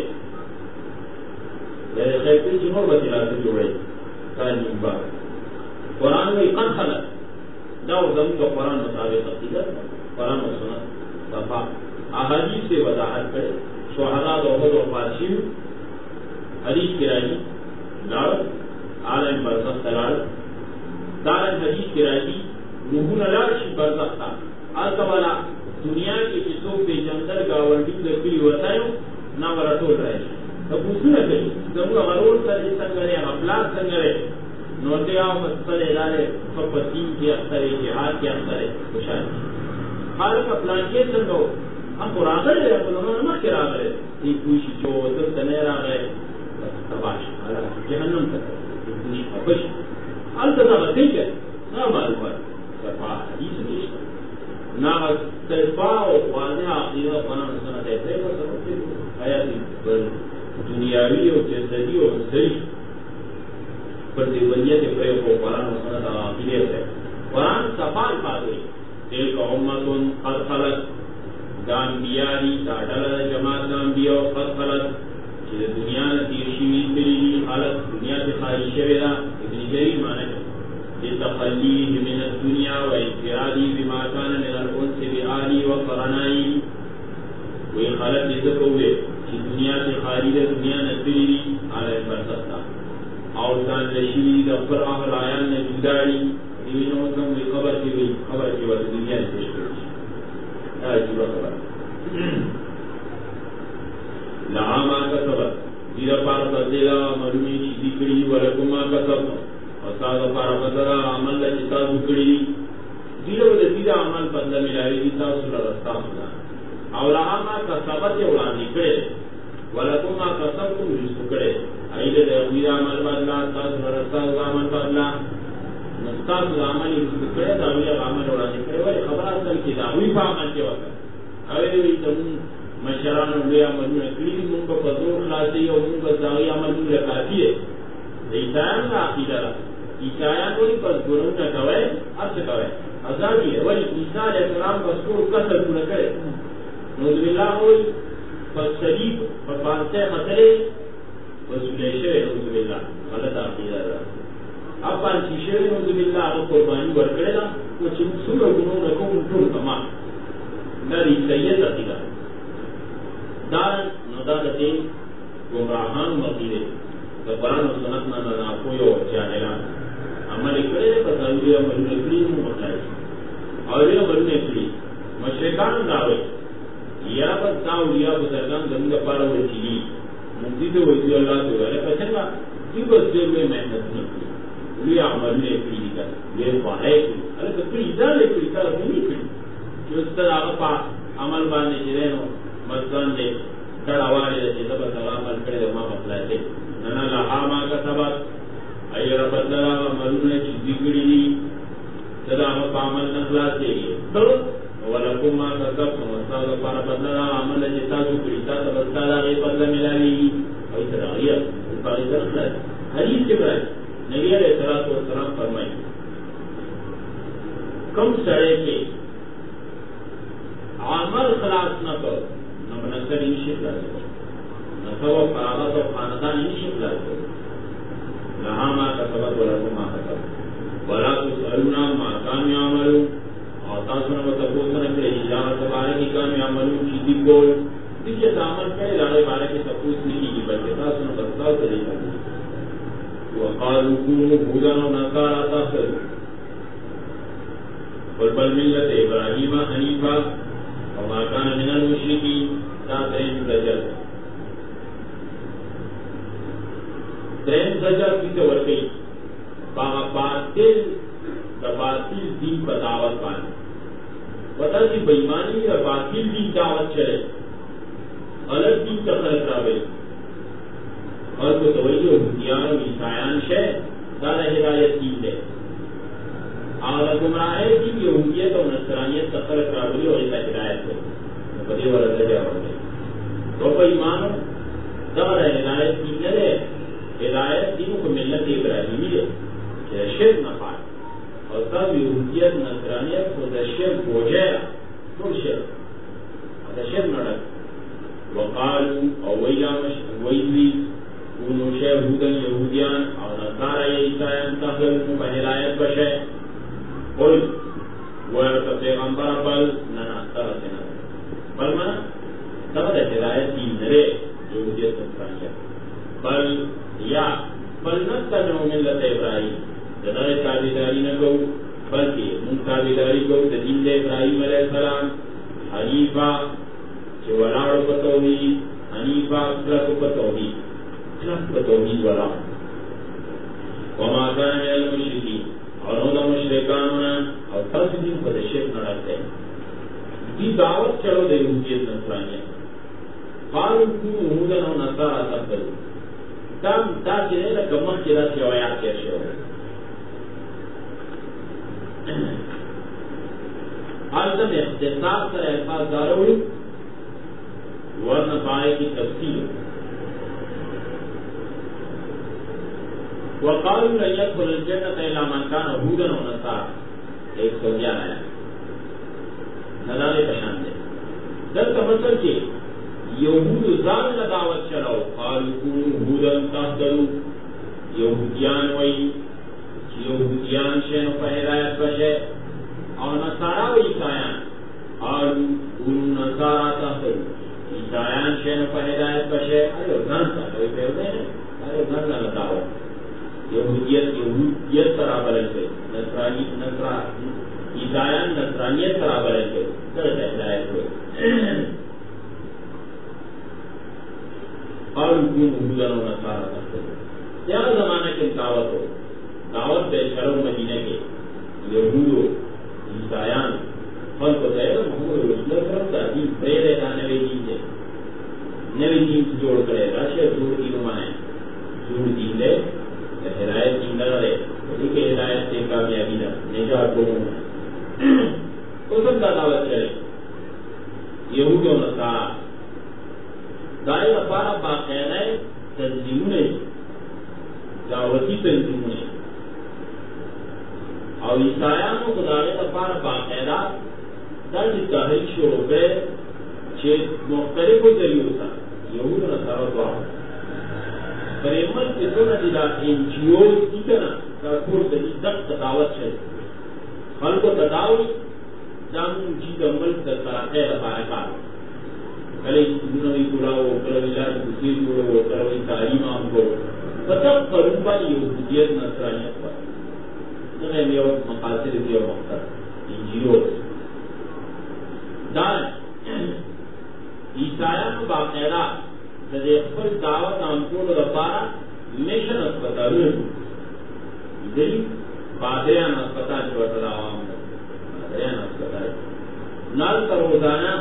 خیر کل جنور بطلاتے جوڑے کانیم بار قرآن میں قد خلق دا زمین کا قرآن مطابق عقیدت قرآن و سنت وفا احادیث سے وضاحت کرے شہداء احد و فارشی حدیث کی راجی لاڑ عالم برزخ تلاڑ دارن حدیث کی راجی روحون لارشی برزخ تا آتا والا دنیا کے قصوں پہ جندر گاونڈی دکلی وطایو نا ورطول رہے تب پوچھنا کہیں زمو غرور سرے سنگرے غفلات سنگرے نوٹے آو مستر ادارے فپتین کے اخترے جہاد کے اخترے خوشحالی خالق اپلان کے سنگو ہم قرآن رہے ہیں انہوں نے مخیر آ گئے ایک پوشی جو وطن تنیر آ گئے تباش جہنم تک ایک پوشی خبش التنا غطیق ہے نا معلومات صفحہ حدیث دیشتا نا صرفہ و واضح عقیدہ فنان سنت ایسے پر سمجھتے حیاتی پر دنیاوی و جسدی و زری پر دیونیت پریو کو قرآن و سنت عقیدہ ہے قرآن صفحہ قادری تلک امتون قد خلق دا انبیاء دا ڈالا جماعت دا انبیاء قد خلق چیز دنیا تیرشیوی تلیلی خلق دنیا سے خارج شویدہ ابن جریر مانے لتخلیه من الدنیا و انفرادی بما کان من الانس بآلی و قرنائی وی خلق لذکر ہوئے چیز دنیا سے خارج دنیا نتلیلی عالم برسکتا اور دان رشیوی دا پر آخر آیان نے جداری دیوینوں کم وی خبر کی وی خبر کی وقت دنیا سے پیش کرتی عجیبہ خبر لہا ما کسبت دیرہ پار بدلہ مرمی چیزی کری ولکم ما کسبت وستاد پار بدلہ عمل لجتا ذکری دیرہ ودیدہ عمل بدلہ ملاوی دیتا سر رستا خدا اور لہا ما کسبت اولادی کرے ولکم ما کسبتم رسو کرے ایلے دیویر عمل بدلہ تاثر رستا عمل بدلہ نستاث عمل رسو کرے داویر عمل اولادی کرے ولی خبرات کل کی داوی پا عمل کے وقت اوی تمون مشران لوی عملون کلی منگا پتور خلاصی و منگا داغی عملون لکاتی ہے عیسائیان کا عقیدہ را عیسائیان کوئی پس گرون نہ کوئے اب سے کوئے عذابی ہے ولی عیسیٰ علیہ السلام پس کو قتل پورا کرے نوذ باللہ ہوئی پس شریف پس بانسے قتلے پس سلیشے نوذ باللہ غلط عقیدہ را اب پانسی شیر نوذ باللہ اگر قربانی برکڑے دا وہ چمسور گنوں نکو انٹور تمام ناری سید عقیدہ دارن ندادتیں گمراہان مقیدے تو قرآن و سنت نا کوئی جاہلان عمل کرے پتاوی عمل اکلی مطلعی اور یہ عمل اکلی مشرکان دعوے یا بس داو یا بزرگان زمین پارا ہوئی چیلی ممزید ویدی اللہ تو گئے پچھنگا کی بس دیر میں محنت نہیں کی یہ عمل اکلی کا یہ پاہے کی ارے تو کلی ادار اکلی تا رکھنی کلی جو اس طرح آگا پا عمل بانے جرینو مزدان دے تر آواری دے زبط عمل کرے دے ما مطلعی دے ننا لہا ما کا سبت ای ربط لرا عملون چیزی کری دی صدا پا عمل نخلاص دے گئے تو ولکم ما کا سبت مستاذ پا ربط لرا عمل جتا جو کری تا سبستا دا غیب بدل ملاوی گی اور اس طرح غیب پا غیب نخلاص حدیث کے برائے نبی علیہ السلام فرمائی کم سڑے کے عمل خلاص نہ کرو نہ منصب انشاء اللہ نصب و فراغت و خاندان انشاء اللہ لہا ما کسبت ولکم ما کسبت ولا تسألونا ما کانوا یعملون اور تاسونا بتپوسنا کہ اجازت بارے کی کانوا یعملون چیزی بول دیکھئے عمل کرے لاغے بارے کی تپوس نہیں کی بلکہ تاسونا بتاؤ طریقہ وقالوا كونوا هودا ونصارى تهتدوا قل بل ملة إبراهيم حنيفا وما كان من المشركين تاتين زجر تین زجر کی سے ورکی باطل باطل دین پر دعوت پانی بتا کہ بےمانی اور باطل دین دعوت چلے غلط دین کا خلق راوے اور کو توجہ ہدیان عیسائیان شے دارا ہدایت دین دے اور گمراہی کی یہودیت اور نصرانیت کا خلق راوی اور اس ہدایت دے بدی والا درجہ ہوتے تو کوئی ایمان دارا ہدایت دین دے ہدایت دین کو ملت ابراہیمی ہے کہ شرک نہ پائے مطلب یہودیت نصرانیت خود شرک ہو جائے تو شرک شرک نڑک وقالو او ویدوی کونو شہودن یہودیان او نصارا عیسائیان تخلقو بہلایت بشے قل ویرتا پیغمبر بل ننا ترسنا بل منا سبت ہدایت کی نرے یہودیت نصرانیت بل یا بل نتبعو ملت ابراہیم دنر تابداری نکو بلکہ من تابداری کو دین ابراہیم علیہ السلام حنیفہ چولاڑو پتوحید حنیفہ کلکو پتوحید کلک پتوحید ولاڑ وما کان من المشرکین اور ہونا مشرکانونا اور ترس دین پر شرک نہ رکھتے دی دعوت چلو دے یہودیت نصرانیت قالوا كونوا هودا او نصارى تقبلوا کم تا چې نه کوم چې راځي او یا کې شو حالت اختصار سره الفاظ دارو ورنہ پائے کی تفصیل وقالوا لن يدخل الجنة إلا من كان هودا او نصارى 111 ہے نظارے پشان دے در کا مطلب کہ یہود زان لدعوت چلاو قالوا كونوا هودا تهتدوا یہودیان وی یہودیان شنو پر ہدایت بشے اور نصارا و عیسائیان قالوا كونوا نصارا تهتدوا عیسائیان شنو پر ہدایت بشے ارے زان کا کوئی پیوتے ہیں ارے زان لدعوت یہودیت برابر ہے نصرانی عیسائیان نصرانیت برابر ہے در ہدایت ہوئے اور ہودن و نصارا تهتدوا کیا زمانہ کی دعوت ہو دعوت بے شرم مدینہ کے یہود و عیسائیان فل کو دے محمد رسول اللہ کا دین پرے رہتا نوی دین سے نوی دین سے جوڑ کرے راشے زور کی نمائیں زور دین دے ہدایت دین نہ رہے وہی کہ ہدایت سے کامیابی نہ نجات کو تو سب کا دعوت چلے یہود و نصارا دائر پارا باقاعدہ تنظیموں دعوتی تنظیموں اور عیسائیانوں کو دائر پارا باقاعدہ درج تحریک شروع کرے چھ مختلف ذریعوں تھا یہود نصارا دعا پریمل کے سونا جدا این جی اوز کی طرح کارپور سے سخت دعوت چلے خلق و تداوی جامن جی کا ملک کا تراقے رفائے کار کلی سنوی کلاو کلوی لاد کسی جوڑو کلوی تعلیم آم کو فتب قروبا یہودیت نصرانیت پر نمی میوت مقاصد دیو مقصد انجیو دائیں عیسائیان باقیدہ تدیخل دعوت آمکول رفارا میشن اسپتالون دلی بادریان اسپتال چوتا دعوام بادریان اسپتال نال کا روزانہ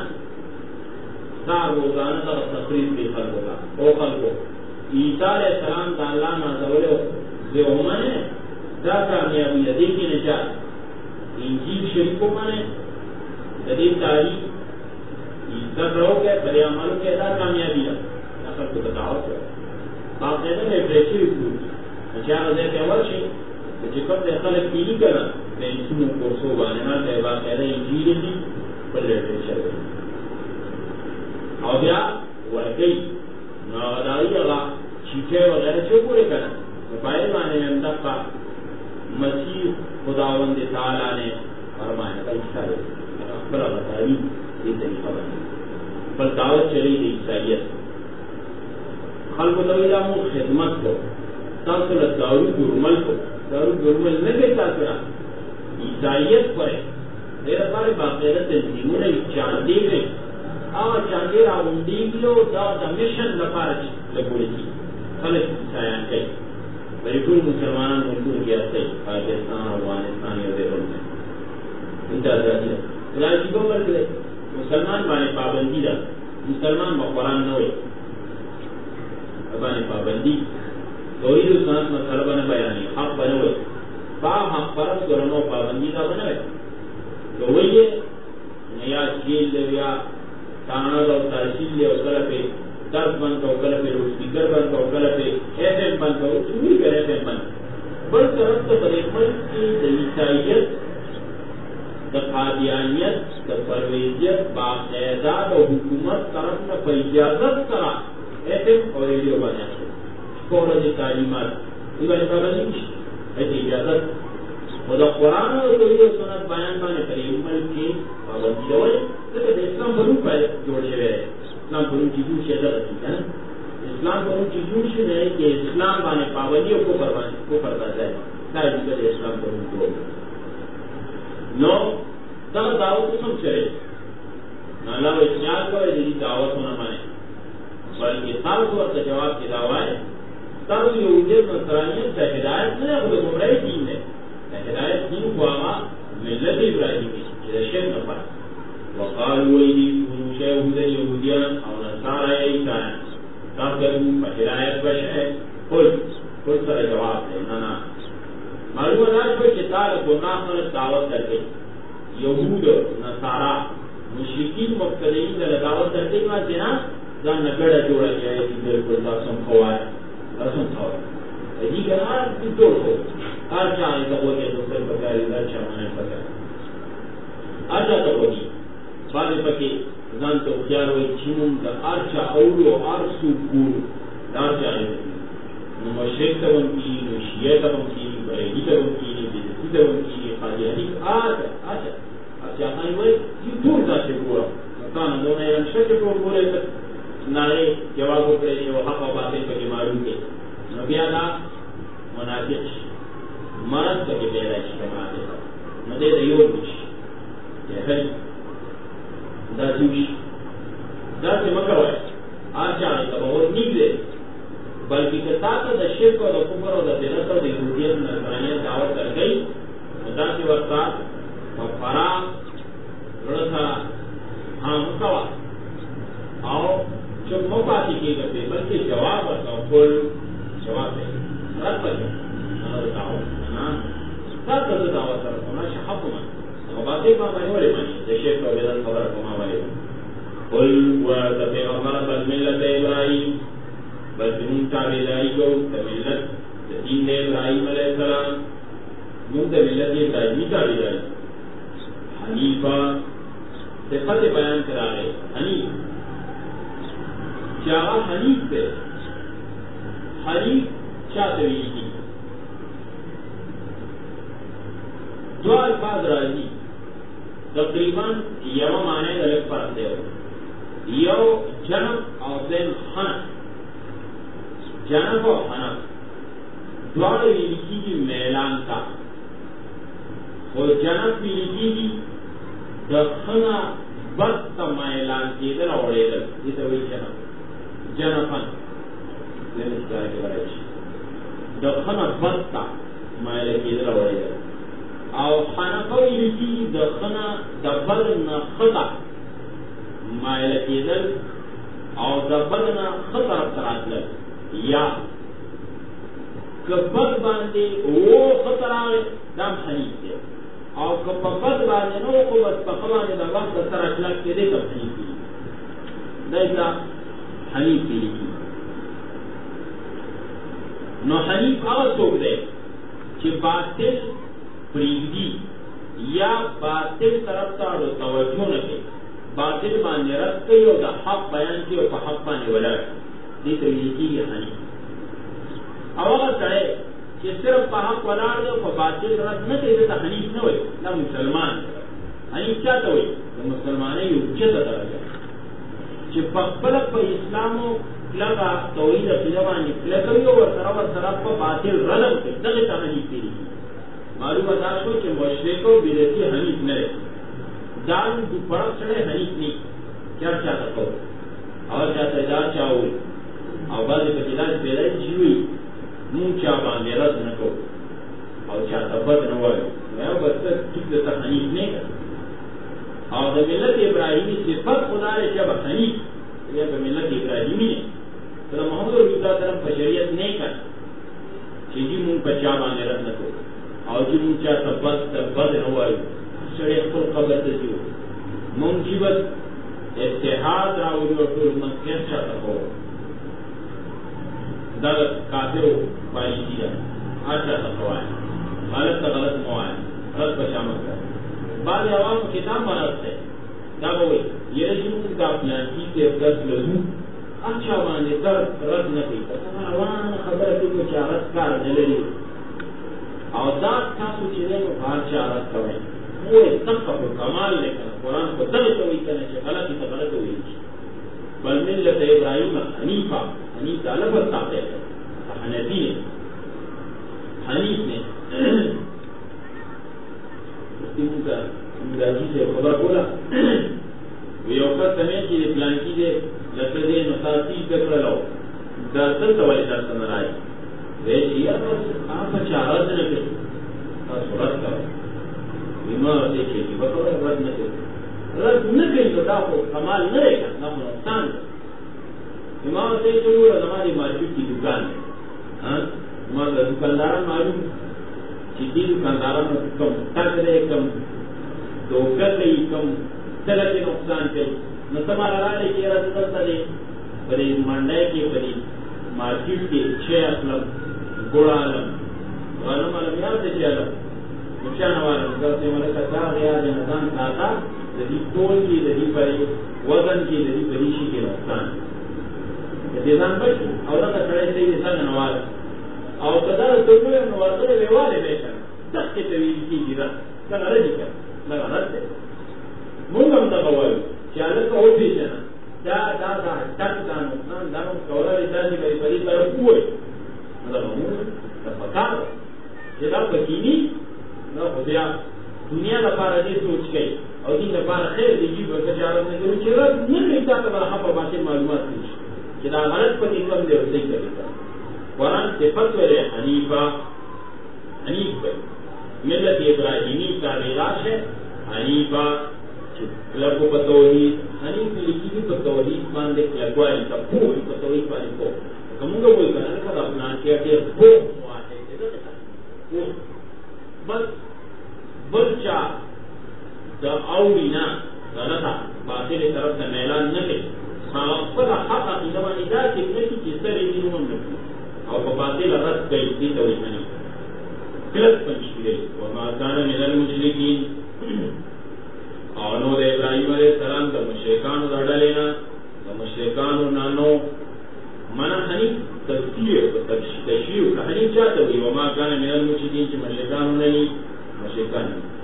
روزانہ کا تقریب کی خلقوں کا او خلقوں عیسیٰ علیہ السلام کا اللہ نازولے زیوما نے دا کامیابی لدی کی نجات انجیل شریفوں مانے جدید تاریخ عزت رہو گے بڑے عمل کے دا کامیابی لدی خلق کو بتاؤ کیا باقاعدہ میں پریشی ہوئی اچھا رضے کے ورشی جکر دے خلق کی نہیں کرنا میں انسانوں کو سو بانینا کہ باقاعدہ انجیل دی پر لیٹریچر ہوئی اور بیا ورکی ناغداری اگا چیچے وغیرہ چھو پورے کرنا بائے مانے میں مدقہ مسیح خداوند تعالیٰ نے فرمایا کا حصہ ہے اکبر بتائی یہ طریقہ بنی پر دعوت چلی دی عیسائیت خلق طویلہ مو خدمت کو تاثر دارو گرمل کو دارو گرمل میں بے تاثرہ عیسائیت پر ہے میرے پارے باقیدہ تنظیموں نے چاندی گئی اور چاندی راؤنڈی کلو دا مشن لپارچ لگوڑی کی خلق عیسائیان کئی بریکول مسلمانان ملکون کی اصلی پاکستان افغانستان یا دیرون میں انتا آزادی ہے خلاصی کو مرک لے مسلمان بانے پابندی دا مسلمان مقران نوے بانے پابندی توحید و سنت مسئلہ بنا بیانی حق بنوے حق فرض کرنو پابندی دا بنوے تو وہی ہے نیا جیل دے یا تاناد اور ترسیل لے اور کل پہ درد بند کا کل پہ سپیکر بند کا کل پہ ایف ایم بند کا چوری کر ایف ایم بند بل طرف تو بڑے ملک کی عیسائیت قادیانیت دا پرویزیت باقاعدہ دا حکومت طرف نا پا اجازت کرا ایتم اور ریڈیو بنا شد کورا دی تعلیمات یہ بانی پابندی کشی ایتی اجازت و دا قرآن و توحید و سنت بیان بانے پر عمل کی پابندی دوئی لیکن دا اسلام بلو پہ جوڑ شوئے اسلام بلو چیزوں سے ادھر رسی ہے اسلام بلو چیزوں سے نہیں کہ اسلام بانے پابندی و کو پردہ جائے سارے دیگر اسلام بلو جوڑ نو تب دعوت قسم چلے اللہ و اجناد کو ایدی دعوت ہونا مانے بلکہ سب کو ارتا جواب کی دعوائے تب یہودیت نصرانیت تا ہدایت نہیں خود گمراہی دین ہے ہدایت دین کو آما ملت ابراہیمی جدہ شرک نفر وقالوا ایدی کنوش یہودیان او نصارا عیسان تب جدو ہدایت بشہے خود سر جواب ہے نانا معلوم اداش پر چتار گناہ من دعوت کرتے یہود نصارا مشرکین مبتدئین در دعوت کرتے کہ جنا زن نگڑا جوڑا کیا ہے کہ بالکل رسم خوایا رسم خوایا یہ کہ ہر جوڑ ہو ہر چاہے تقوی کے دوسر بکاری ہر چاہے بکاری ہر چاہے تقوی بعد پکی زن تو خیال ہوئی چنون دا ہر چاہے اولو ہر سو گورو ہر چاہے مشرک تبن کی شیعہ تبن کی بریلی تبن کی بیدتی تبن کی قادیانی آچا خانی ہوئی یہ دور دا سے گورا مکان دونا ایران شک پر گورے تک نارے جواب ہو کرے وہ حق و باطل پر معلوم کے نبیانا منافق مرد کا کہ بیرائش کا منافق ندے دیور کچھ یہ ہے دا جوش دا سے مکر ہوئے آچا آنے کا بہت نیک دے بلکہ کتاکہ دا شرک و دا کفر و دا بدعت و دا یہودیت نصرانیت دعوت کر گئی دا سے وقت فرا رڑسا ہاں مکوا اور جو مقاتی کی کرتے بلکہ جواب ورکا کل جواب ہے رد پر انا دعوت ساتھ رد دعوت رکھونا شحف من مقاتی کا مانی والے مانی دا شرک و بدعت خبر کما والے قل و تفیغمر بالملت ابراہیم بلکہ من تابداری کو ملت دین ابراہیم علیہ السلام من ملت ابراہیمی تابداری حنیفہ دقت بیان کرا رہے حنیف کیا حنیف پہ حنیف کیا طویلی کی دو الفاظ راضی تقریباً یو معنی غلط پڑھتے ہو یو جنب اور دین حنف جنب و حنف دوار لکھی کی میلان کا اور جنب بھی لکھی کی دخنا بد میلان کی دل اوڑے دل جیسے وہی جنب جنفن دین اس طرح کے بارے دخنا بد میل کی دل اوڑے دل اور حنفوی لکھی دخنا دبدنا خطا میل کی دل اور دبدنا خطا رفترات لگ یا کبت باندے وہ خطر آگے دام حنیف دے اور کبت باندے نو کو بس پخوانے دا وقت سر اخلاق کے دے کب حنیف دی دیتا حنیف دی لکی نو حنیف آواز سوک دے کہ باطل پریدی یا باطل طرف تارو توجہ نکے باطل باندے رد کئی اور دا حق بیان کی اور حق بانے ولا دیتا لکی گی حنیف اول سڑے کہ صرف حق ولار دے اور باطل رد نہ دیتا حنیف نہ ہوئے نہ مسلمان حنیف کیا تو ہوئی تو مسلمانے یوجد درجہ کہ پخبلک پا اسلامو لگا توحید فیدوانی لگوی اور طرف پا باطل ردم کے دغتا حنیف دیلی معلوم اداش کو کہ مشرکو بیدتی حنیف نہ رہے دان دو پڑک سڑے حنیف نہیں کیا چاہتا کو اور چاہتا دار چاہوئی اور بعض پکیدان پیدائی چیوئی مون چاہ باندے رد نکو اور چاہتا بد نوائی میں بس ٹک دیتا حنیف نہیں کر اور دا ملت ابراہیمی صفت خدا رہے جب حنیف یہ با ملت ابراہیمی ہے تو دا محمد رسول اللہ طرف بشریت نہیں کر چیزی مون پر چاہ باندے رد نکو اور جی مون چاہتا بد نوائی سڑے خود قبر تسیو مون جیبت اتحاد راوی اور پھر من کیس چاہتا ہو در کافرو پائی دیا اچھا تقوائے غلط تا غلط موائے غلط پشامت کر بعض عوام کتاب مرض ہے دا ہوئی یہ رجوع کا پلانکی کے درد لگو اچھا باندے درد رد نکی روان خبر کی کو چارت کار نلری او ذات تاسو چیزے کو بھار چارت کوئے وہ تقف کمال لیکن قرآن کو دلت ہوئی کنے چھے غلطی تا غلط ہوئی بل ملت ابراہیم حنیفہ حنیف تا لفظ تاقے ہے حنفی ہے حنیف نے انگراجی سے خبر بولا وہ یوکت سمیں کی پلانکی دے لکھے نصاصی فکر لو درسل توالی درسل نرائی ویشی آپ چاہت نکے رد کرو بیمار دیکھے کی بطور رد نکے رد نکے تو داخل کمال نرے گا نفع نقصان کر بیمار دیکھے وہ ہماری مارکیٹ کی دکان ہے ہمارا دکانداران معلوم چیزی دکانداران کم تک دے کم دوکر دے کم سلک نقصان کئی نسمار رائے کی رد کرتا دے بڑی منڈے کی بڑی مارکیٹ کے 6 اسلم گوڑا علم غلم علم یاد دے 6 علم نقشان والم کرتے ملکہ چاہ گیا جنزان کھاتا دلی تول کی دلی پری وزن کی دلی پریشی کے نقصان دیزان بچ اور رکھا کھڑے سے یہ سنگ نوال اور قدر سکوئے نوالدر ویوالے بیشن دس کے طویل کی جیرہ لگا رجی کر لگا رد دے منگم تقوالو چالک ہو بیشنا دا ٹک دا نقصان دانو کورا ریتانی بری پری طرف ہوئے مطلب امور تفکار جدا بکینی نا خودیا دنیا دا پارا دی سوچ گئی اور دین دا پارا خیر دیجی برکجارت نے کرو چرا نر ریتا تا برا حفا باطل معلومات دیش جدا غلط پر انکم دے رسے کرتا قرآن صفت ویرے حنیفہ حنیف پر ملت ابراہیمی تعلیرات ہے حنیفہ لگو پتوحید حنیف لکی بھی پتوحید باندے لگوائی تا پوئی پتوحید باندے کو کمونگا کوئی کرنا لکھا اپنا کیا کہ وہ مواحد ہے بس بلچا دا اولینا غلطا باطل طرف دا میلان نکے خواقفت حق عقیدوانی دا چکنکی چیزا ریدینو ہم نکو اور باطل رد گئی دیتا ہوئی حنیف کلت پنچی گئی وما کانا من المشرکین آنو دے ابراہیم علیہ السلام دا مشرکانو دا ڈالینا دا مشرکانو نانو منا حنیف تذکیر تشریف کا حنیف چاہتا ہوئی وما کانا من المشرکین چی مشرکانو نہیں مشرکان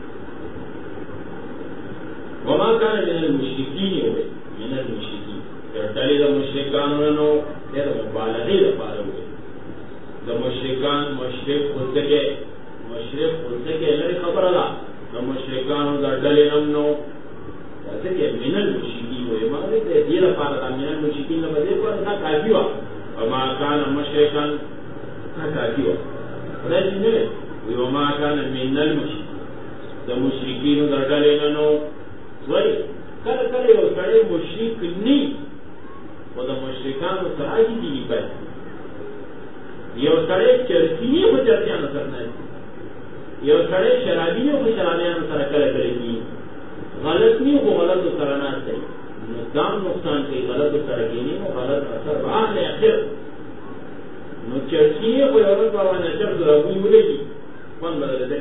وما کانا من المشرکین ہوئے من المشرکین ڈالی دا مشرکانو نانو دا مبالغی دا پارا ہوئے دا مشرکان مشرک خود سکے لڑی خبر اللہ دا مشرکانو دا ڈالی نمنو ایسے کہ من المشرکین ہوئے مگر دیر پارا دا من المشرکین لبا دیر پارا دا کافی ہوا وما کانا مشرکان کافی ہوا رجی ملے وما کانا من المشرکین دا مشرکین دا ڈالی نمنو وی کل یو سڑے مشرک نی و دا مشرکانو سرائی دی پائے یو سڑے چرکینی کو چرکیاں سرنا ہے یو سڑے شرابیوں کو شرابیاں سر کرے گی غلط نہیں کو غلط سرنا چاہیے نقصان کی غلط سرکینی کو غلط اثر باہر ہے اخر نو چرکینی کو غلط بابا نشر ضروری ملے گی کون بدل دے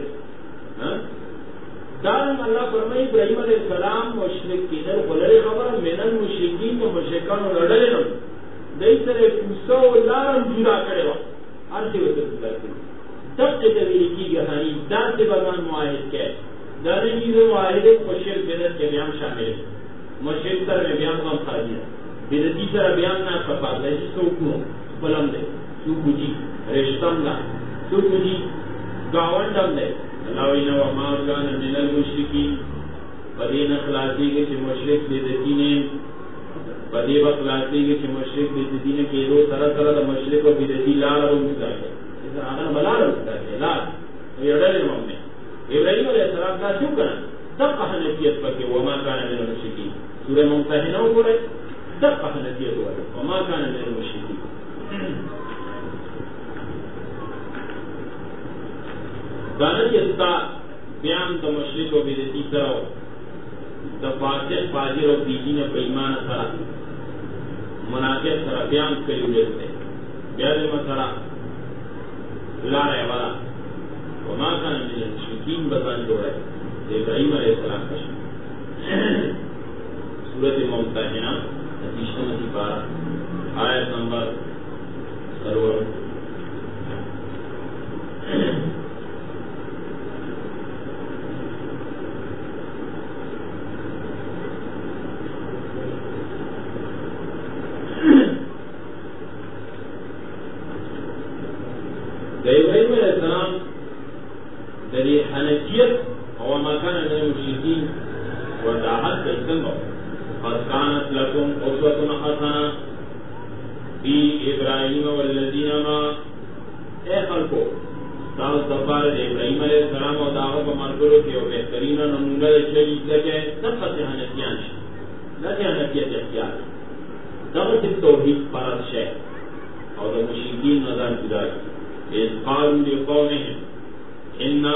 دارن اللہ فرمائی ابراہیم علیہ السلام مشرک کی در خلر خبر من المشرکین و مشرکان و لڑلے نم دئی سرے پوسا و لارم جورا کرے وقت ہر سے وقت کرتے تب سے تبیری کی گہانی دار سے بغان معاہد کے دارن چیزیں معاہدے مشرک بدت کے بیان شامل ہے مشرک سر میں بیان کام خالی ہے بدتی سر بیان نہ کپا ہے جس کو اکنو بلند ہے تو کجی رشتم نہ تو کجی گاونڈم دے اللہ وینا وما کان من المشرکین بدین اخلاصی کے چھ مشرک بدتی نے بدی اخلاصی کے چھ مشرک بدتی نے کہ دو طرح طرح مشرک و بدتی لا رو مزاج ہے اس انا بلا رو مزاج ہے لا یہ ڈرے ہم نے ابراہیم علیہ السلام کا کیوں کرنا تب حنفیت پر کہ وما کان من المشرکین سورہ ممتحنہ کو رہے تب حنفیت ہوا وما کان من المشرکین دانا جستا بیان دا مشرک و بدتی سراؤ دا فاجر و بیجین پر ایمان سرا منافق سرا بیان کریو لیتے بیان مسرا لا رہے والا وما کان من المشرکین بزان جو رہے ابراہیم علیہ السلام کا سورۃ ممتحنہ 30 پارہ آیت نمبر 13. ابراہیم علیہ السلام دلی حنفیت اور مکان المشرکین وضاحت کرتے ہیں. قد كانت لكم أسوة حسنة في إبراهيم والذين معه. اے خلقو تاؤ سفار ابراہیم علیہ السلام اور دعوت کو مرکلو کی اور بہترین نمونہ چلی لگے سب خط حنفیان ہے لگے حنفیت اختیار سب صرف توحید فرض ہے اور مشرکین نظر جدائی. اس قالوا لقومهم إنا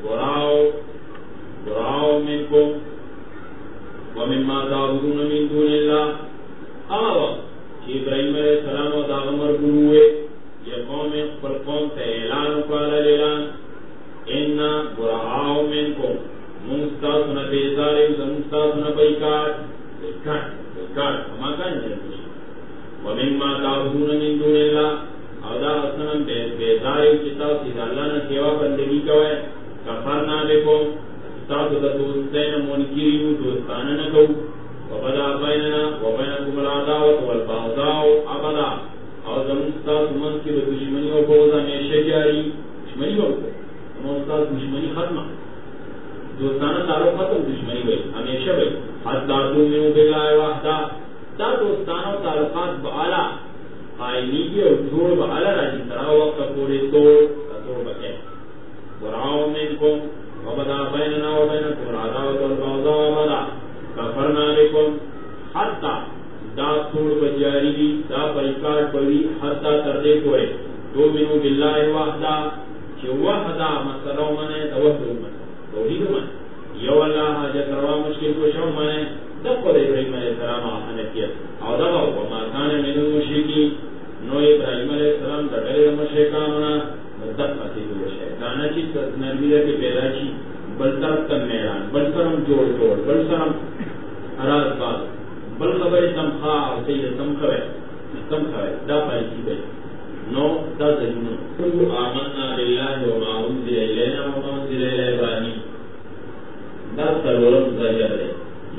براء منكم ومما تعبدون من دون الله. کہ ابراہیم علیہ السلام و داغمر گرو ہوئے یہ قوم پر قوم سے اعلان قال اعلان انا براء منكم مستثنى بیزار مستثنى بیکار ہما کا نہیں ومما تعبدون من دون الله اور دا اصنم بیزار کتاب سید اللہ نے سیوا بندگی کوئے کفرنا بکم تاسو د دوستین منکریو دوستانه نه کو وبدا بیننا وبینکم العداوة والبغضاء ابدا اور زمون تاسو من کې د دشمنی او بغض همیشه جاری دشمنی وکړو نو تاسو دشمنی ختمه دوستانه تعلق ختم دشمنی وي همیشه وي حتی تؤمنوا بالله وحده دا دوستانه تعلقات بالا قائمیږي او ټول بالا راځي تر وخت پورې ټول بکې براء منکم وبدا بیننا وبینکم العداوة والبغضاء ابدا کفرنا بکم حتی دا توڑ بجاری دا پریکار بوی حتی تردے کوئے تؤمنو باللہ وحدا چی وحدا مسئلہ منے توحد منے توحید منے یو اللہ حاجت روا مشکل کو شو منے دب قد ابراہیم علیہ السلام حنفیت او دبا وما کان من المشرکین نو ابراہیم علیہ السلام دڑے مشرکاننا مدد قصید شیطانا چی نرمیدہ کے پیدا چی بل طرف تن میران بل سرم جوڑ بل سرم اراز باز بل خبر تمخواہ اور سید تمخوے دا پایسی بے نو دا ذریعہ آمنا للہ وما انزل الینا وما انزل الی ابراہیم دا سرورم ذریعہ دے.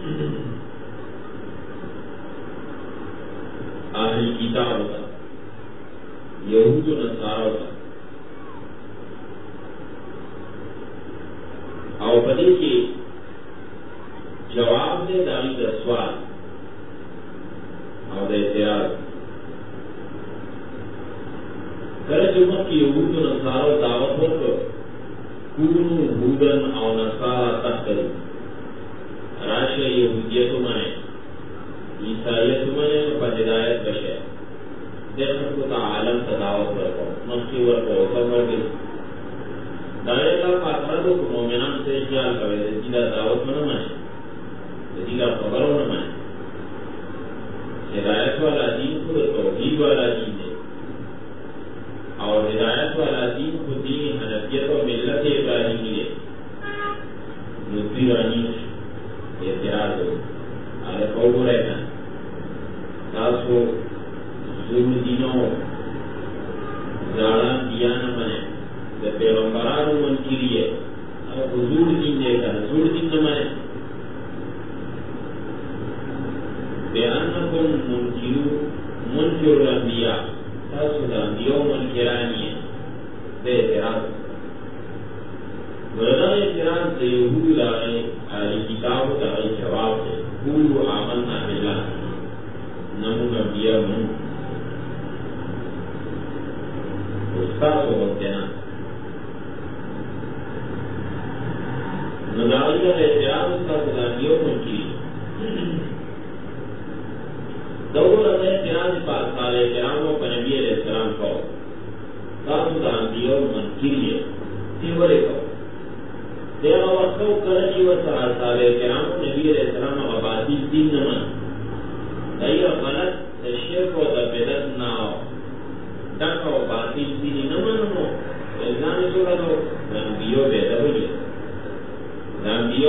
اہل کتاب ہوتا یہود و نصارہ ہوتا اور پدی کی جواب دے داغی در سوال اور دے اعتراض کرے جمعہ کی یہود و نصارہ دعوت ہو تو کونو ہودن اور نصارہ تحتری راشہ یہودیت مانے عیسائیت مانے پر ہدایت بشے دیکھن کو تا عالم تا دعوت ورکو مخی ورکو سمر گئی دائر اللہ فاتحہ کو مومنان سے خیال کرے جیدہ دعوت میں نہ مانے جیدہ خبروں نہ مانے ہدایت والا دین کو توحید والا دین ہے اور ہدایت والا دین کو دین حنفیت و ملت ابراہیمی ہے. نصفی رانی اعتراض ہو آگے کو رہتا تاسو ضرور دینوں زیادہ دیا نہ مانے پیغمبران منکری ہے اور حضور دین دے گا حضور دین نہ مانے بیانکم منکر الانبیاء تاسو دا انبیاء منکرانی ہے دے اعتراض وردا اعتراض دے یہود لائے اہل کتاب دا جواب دے قولوا آمنا باللہ نمون انبیاء من استاذ ہوتے نا نظاریہ اعتراض کا خدایوں منکری دولت اعتراض پاک صالح کراموں پر نبی علیہ السلام کو تاسو دا انبیاء منکری ہے تیورے کو دیگا وقتو کرچی و صالح کراموں نبی علیہ السلام غباتی دین نمان دائیہ غلط تشرک و دبیدت ناو ڈاکا و باتی دین نمان نمو الزام سورا دو دا انبیاء بیدہ ہوئی دا انبیاء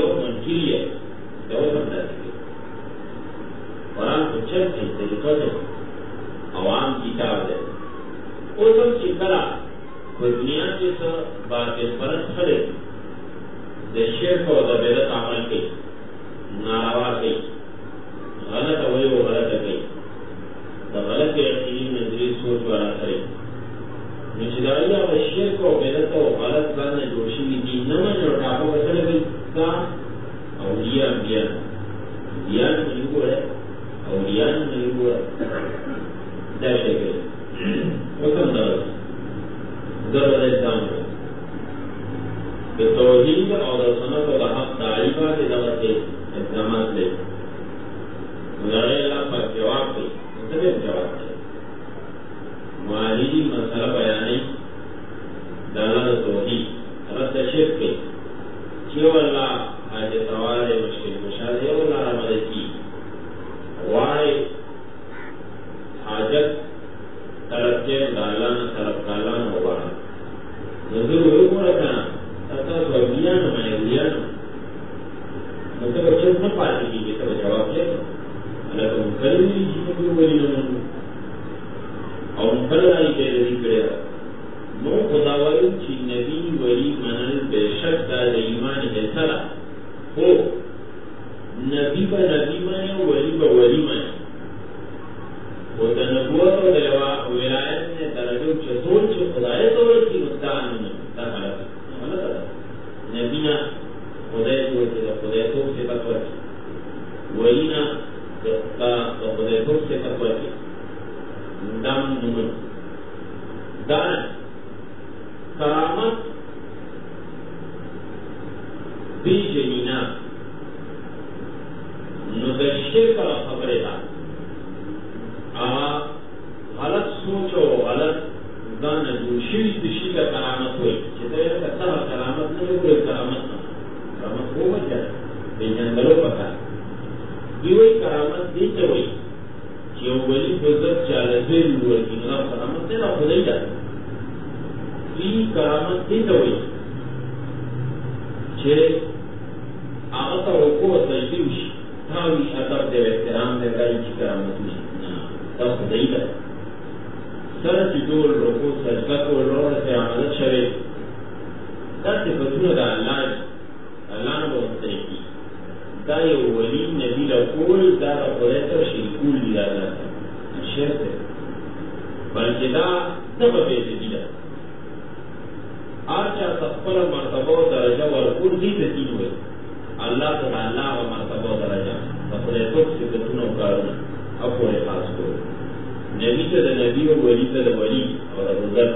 اوسم چکلا دنیا کے باطل پرست کھڑے دے شرک و دا بدعت عمل کے ناروا کے غلط ہوئے وہ غلط ہے دا غلط یقینی نظری سوچ والا کرے نشدائیہ و شرک و بدعت و غلط کرنے جوشی دی نمن اور ٹاپو بسر گئی کا اولیاء انبیاء انبیاء نہیں ہوا ہے اولیاء نہیں ہوا دہشے گئے حکم درست ضرور اجزام ہو کہ توحید اور سنت و حق تعریفہ کے دعوت کے اقدامات لے مدارے اللہ پر جواب دے مستقل جواب دے معاہدی مسئلہ بیانی دلال توحید رد شرک کے چیو اللہ حاج سوال مشکل مشاہدے اللہ رحمت کی وائے حاجت طلب کے دالانا طلب کالانا ہوا نظر ہوئے کو رکھنا تتا سوگیانا مہولیانا مطلب چند نہ پاتی کی کہ تب جواب کیا اللہ تو مکرم لی جیسے کوئی ولی نمانو اور مکرم آئی کے رضی کرے نو خداوائیو چی نبی ولی منل بے شک دا ایمان حسلہ ہو نبی با نبی مانے ولی با ولی مانے وہ نبوت و ولایت نے درجوں چطور چو خدای طور کی مستعان دا غلط نبینا خدای طور کی خدای طور سے تقوی کی ولینا خدای طور سے تقوی کی دام نمن دان کرامت بی جنینا ندشر کا خبر دا غلط سوچ و غلط دان جوشی دشی کا کرامت ہوئی چھتے ہیں کہ سب کرامت نہیں ہوئی کرامت نہ کرامت ہو بچ جائے بے جنگلوں پتا یہ وہی کرامت دیتے ہوئی کہ ولی بزرگ چالے دل ہوئی کہ نظام کرامت دینا خود ہی جاتا یہ کرامت دیتے ہوئی چھے آغتا حقوق تجدیوش تھاوی ادب دے احترام دے گئی چی کرامت نہیں تب خدای دا سر چطور رکو سجدہ کو لور سے عملت شوے دا صفتون دا اللہ نبو مستحقی دا یو ولی نبی لکول دا خدای تر شرکول دی دا شرک ہے بلکہ دا تب بیدی دا آرچا تقبل مرتبہ و درجہ ورکول دی تین ہوئے اللہ تا اللہ و مرتبہ و درجہ خدای تر صفتون و کارون اپنے خاص کو نبی سے دا نبی و ولی سے دا ولی اور بزرگ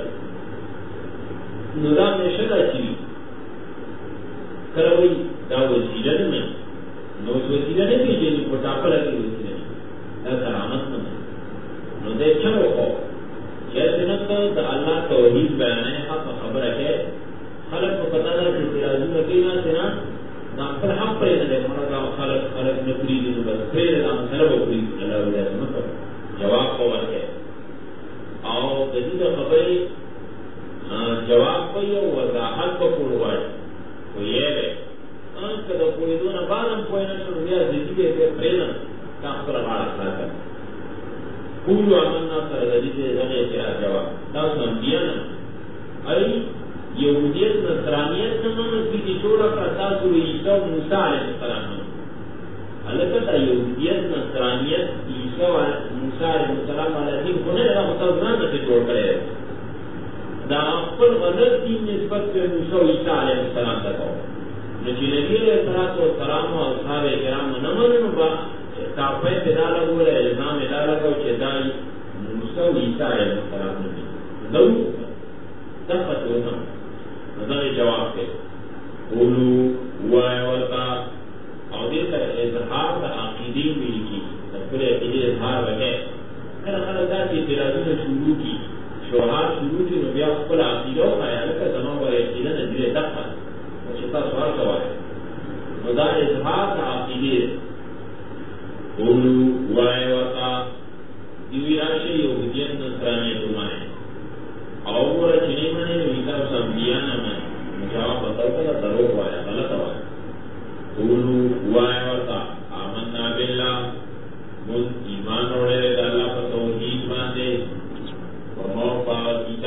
نظام میں شکا چیوی کروئی دا وزیرہ نہیں نو وزیرہ نہیں بھی جنی پٹاپا لگی وزیرہ نہیں دا کرامت نہیں نو دے چھو خو جیسے نکتا دا اللہ توحید بیانے حق خبر ہے خلق کو پتا دا کہ تیرازو نکینا سینا دا پر حق پر ایسا دے مرد خلق نکری دنو بس پھر دا مسلب اکری اللہ وزیرہ سمکر جواب کو بڑھ گئے اور جدید خبری جواب کو یہ وضاحت کو پڑھوائی تو یہ ہے کہ دا کوئی دون بارم کوئی نشن بیا زدیدے کے پرینا تاخر بارا کھاتا کولو آمنا سر جدیدے زنے کے جواب دا سنبیانا ای یہودیت نصرانیت نمانت کی جشورا کا تاثر عیسیٰ و موسیٰ علیہ السلام البتہ یہودیت نصرانیت عیسیٰ و موسیٰ علیہ السلام علیہ دین کونے لگا مطلبان سے جوڑ کرے دا اقبل غلط دین نسبت پر موسیٰ و عیسیٰ علیہ السلام تکو نچی نبی علیہ السلام و اصحاب اکرام نمانو با تاپے پیدا لگو رہے الزام ادا لگو چے دائی موسیٰ و عیسیٰ علیہ السلام نبی دو تفت ہوتا نظر جواب کے قولو وائے وطا اور دل کا اظہار کا عقیدی ملی کی پورے عقیدی اظہار وغیر کل خلقہ کی اعتراضوں نے شروع کی شوہار شروع کی نبیہ قبل عقیدہ و خیال کا زمان پر عقیدہ نظر دقا وچتا سوال سوائے نظر اظہار کا عقیدی قولو وائے وطا دیوی راشے یہودیت نصرانیت مانے اور وہ چنی مانے نویتا سمبیانا مانے مجھاوہ بطاو کا دروغ وایا غلط وایا قولو وائے وطا آمنا باللہ مجھ ایمان روڑے دا اللہ پر توحید باندے وموقع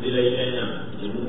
انزل الینا چې موږ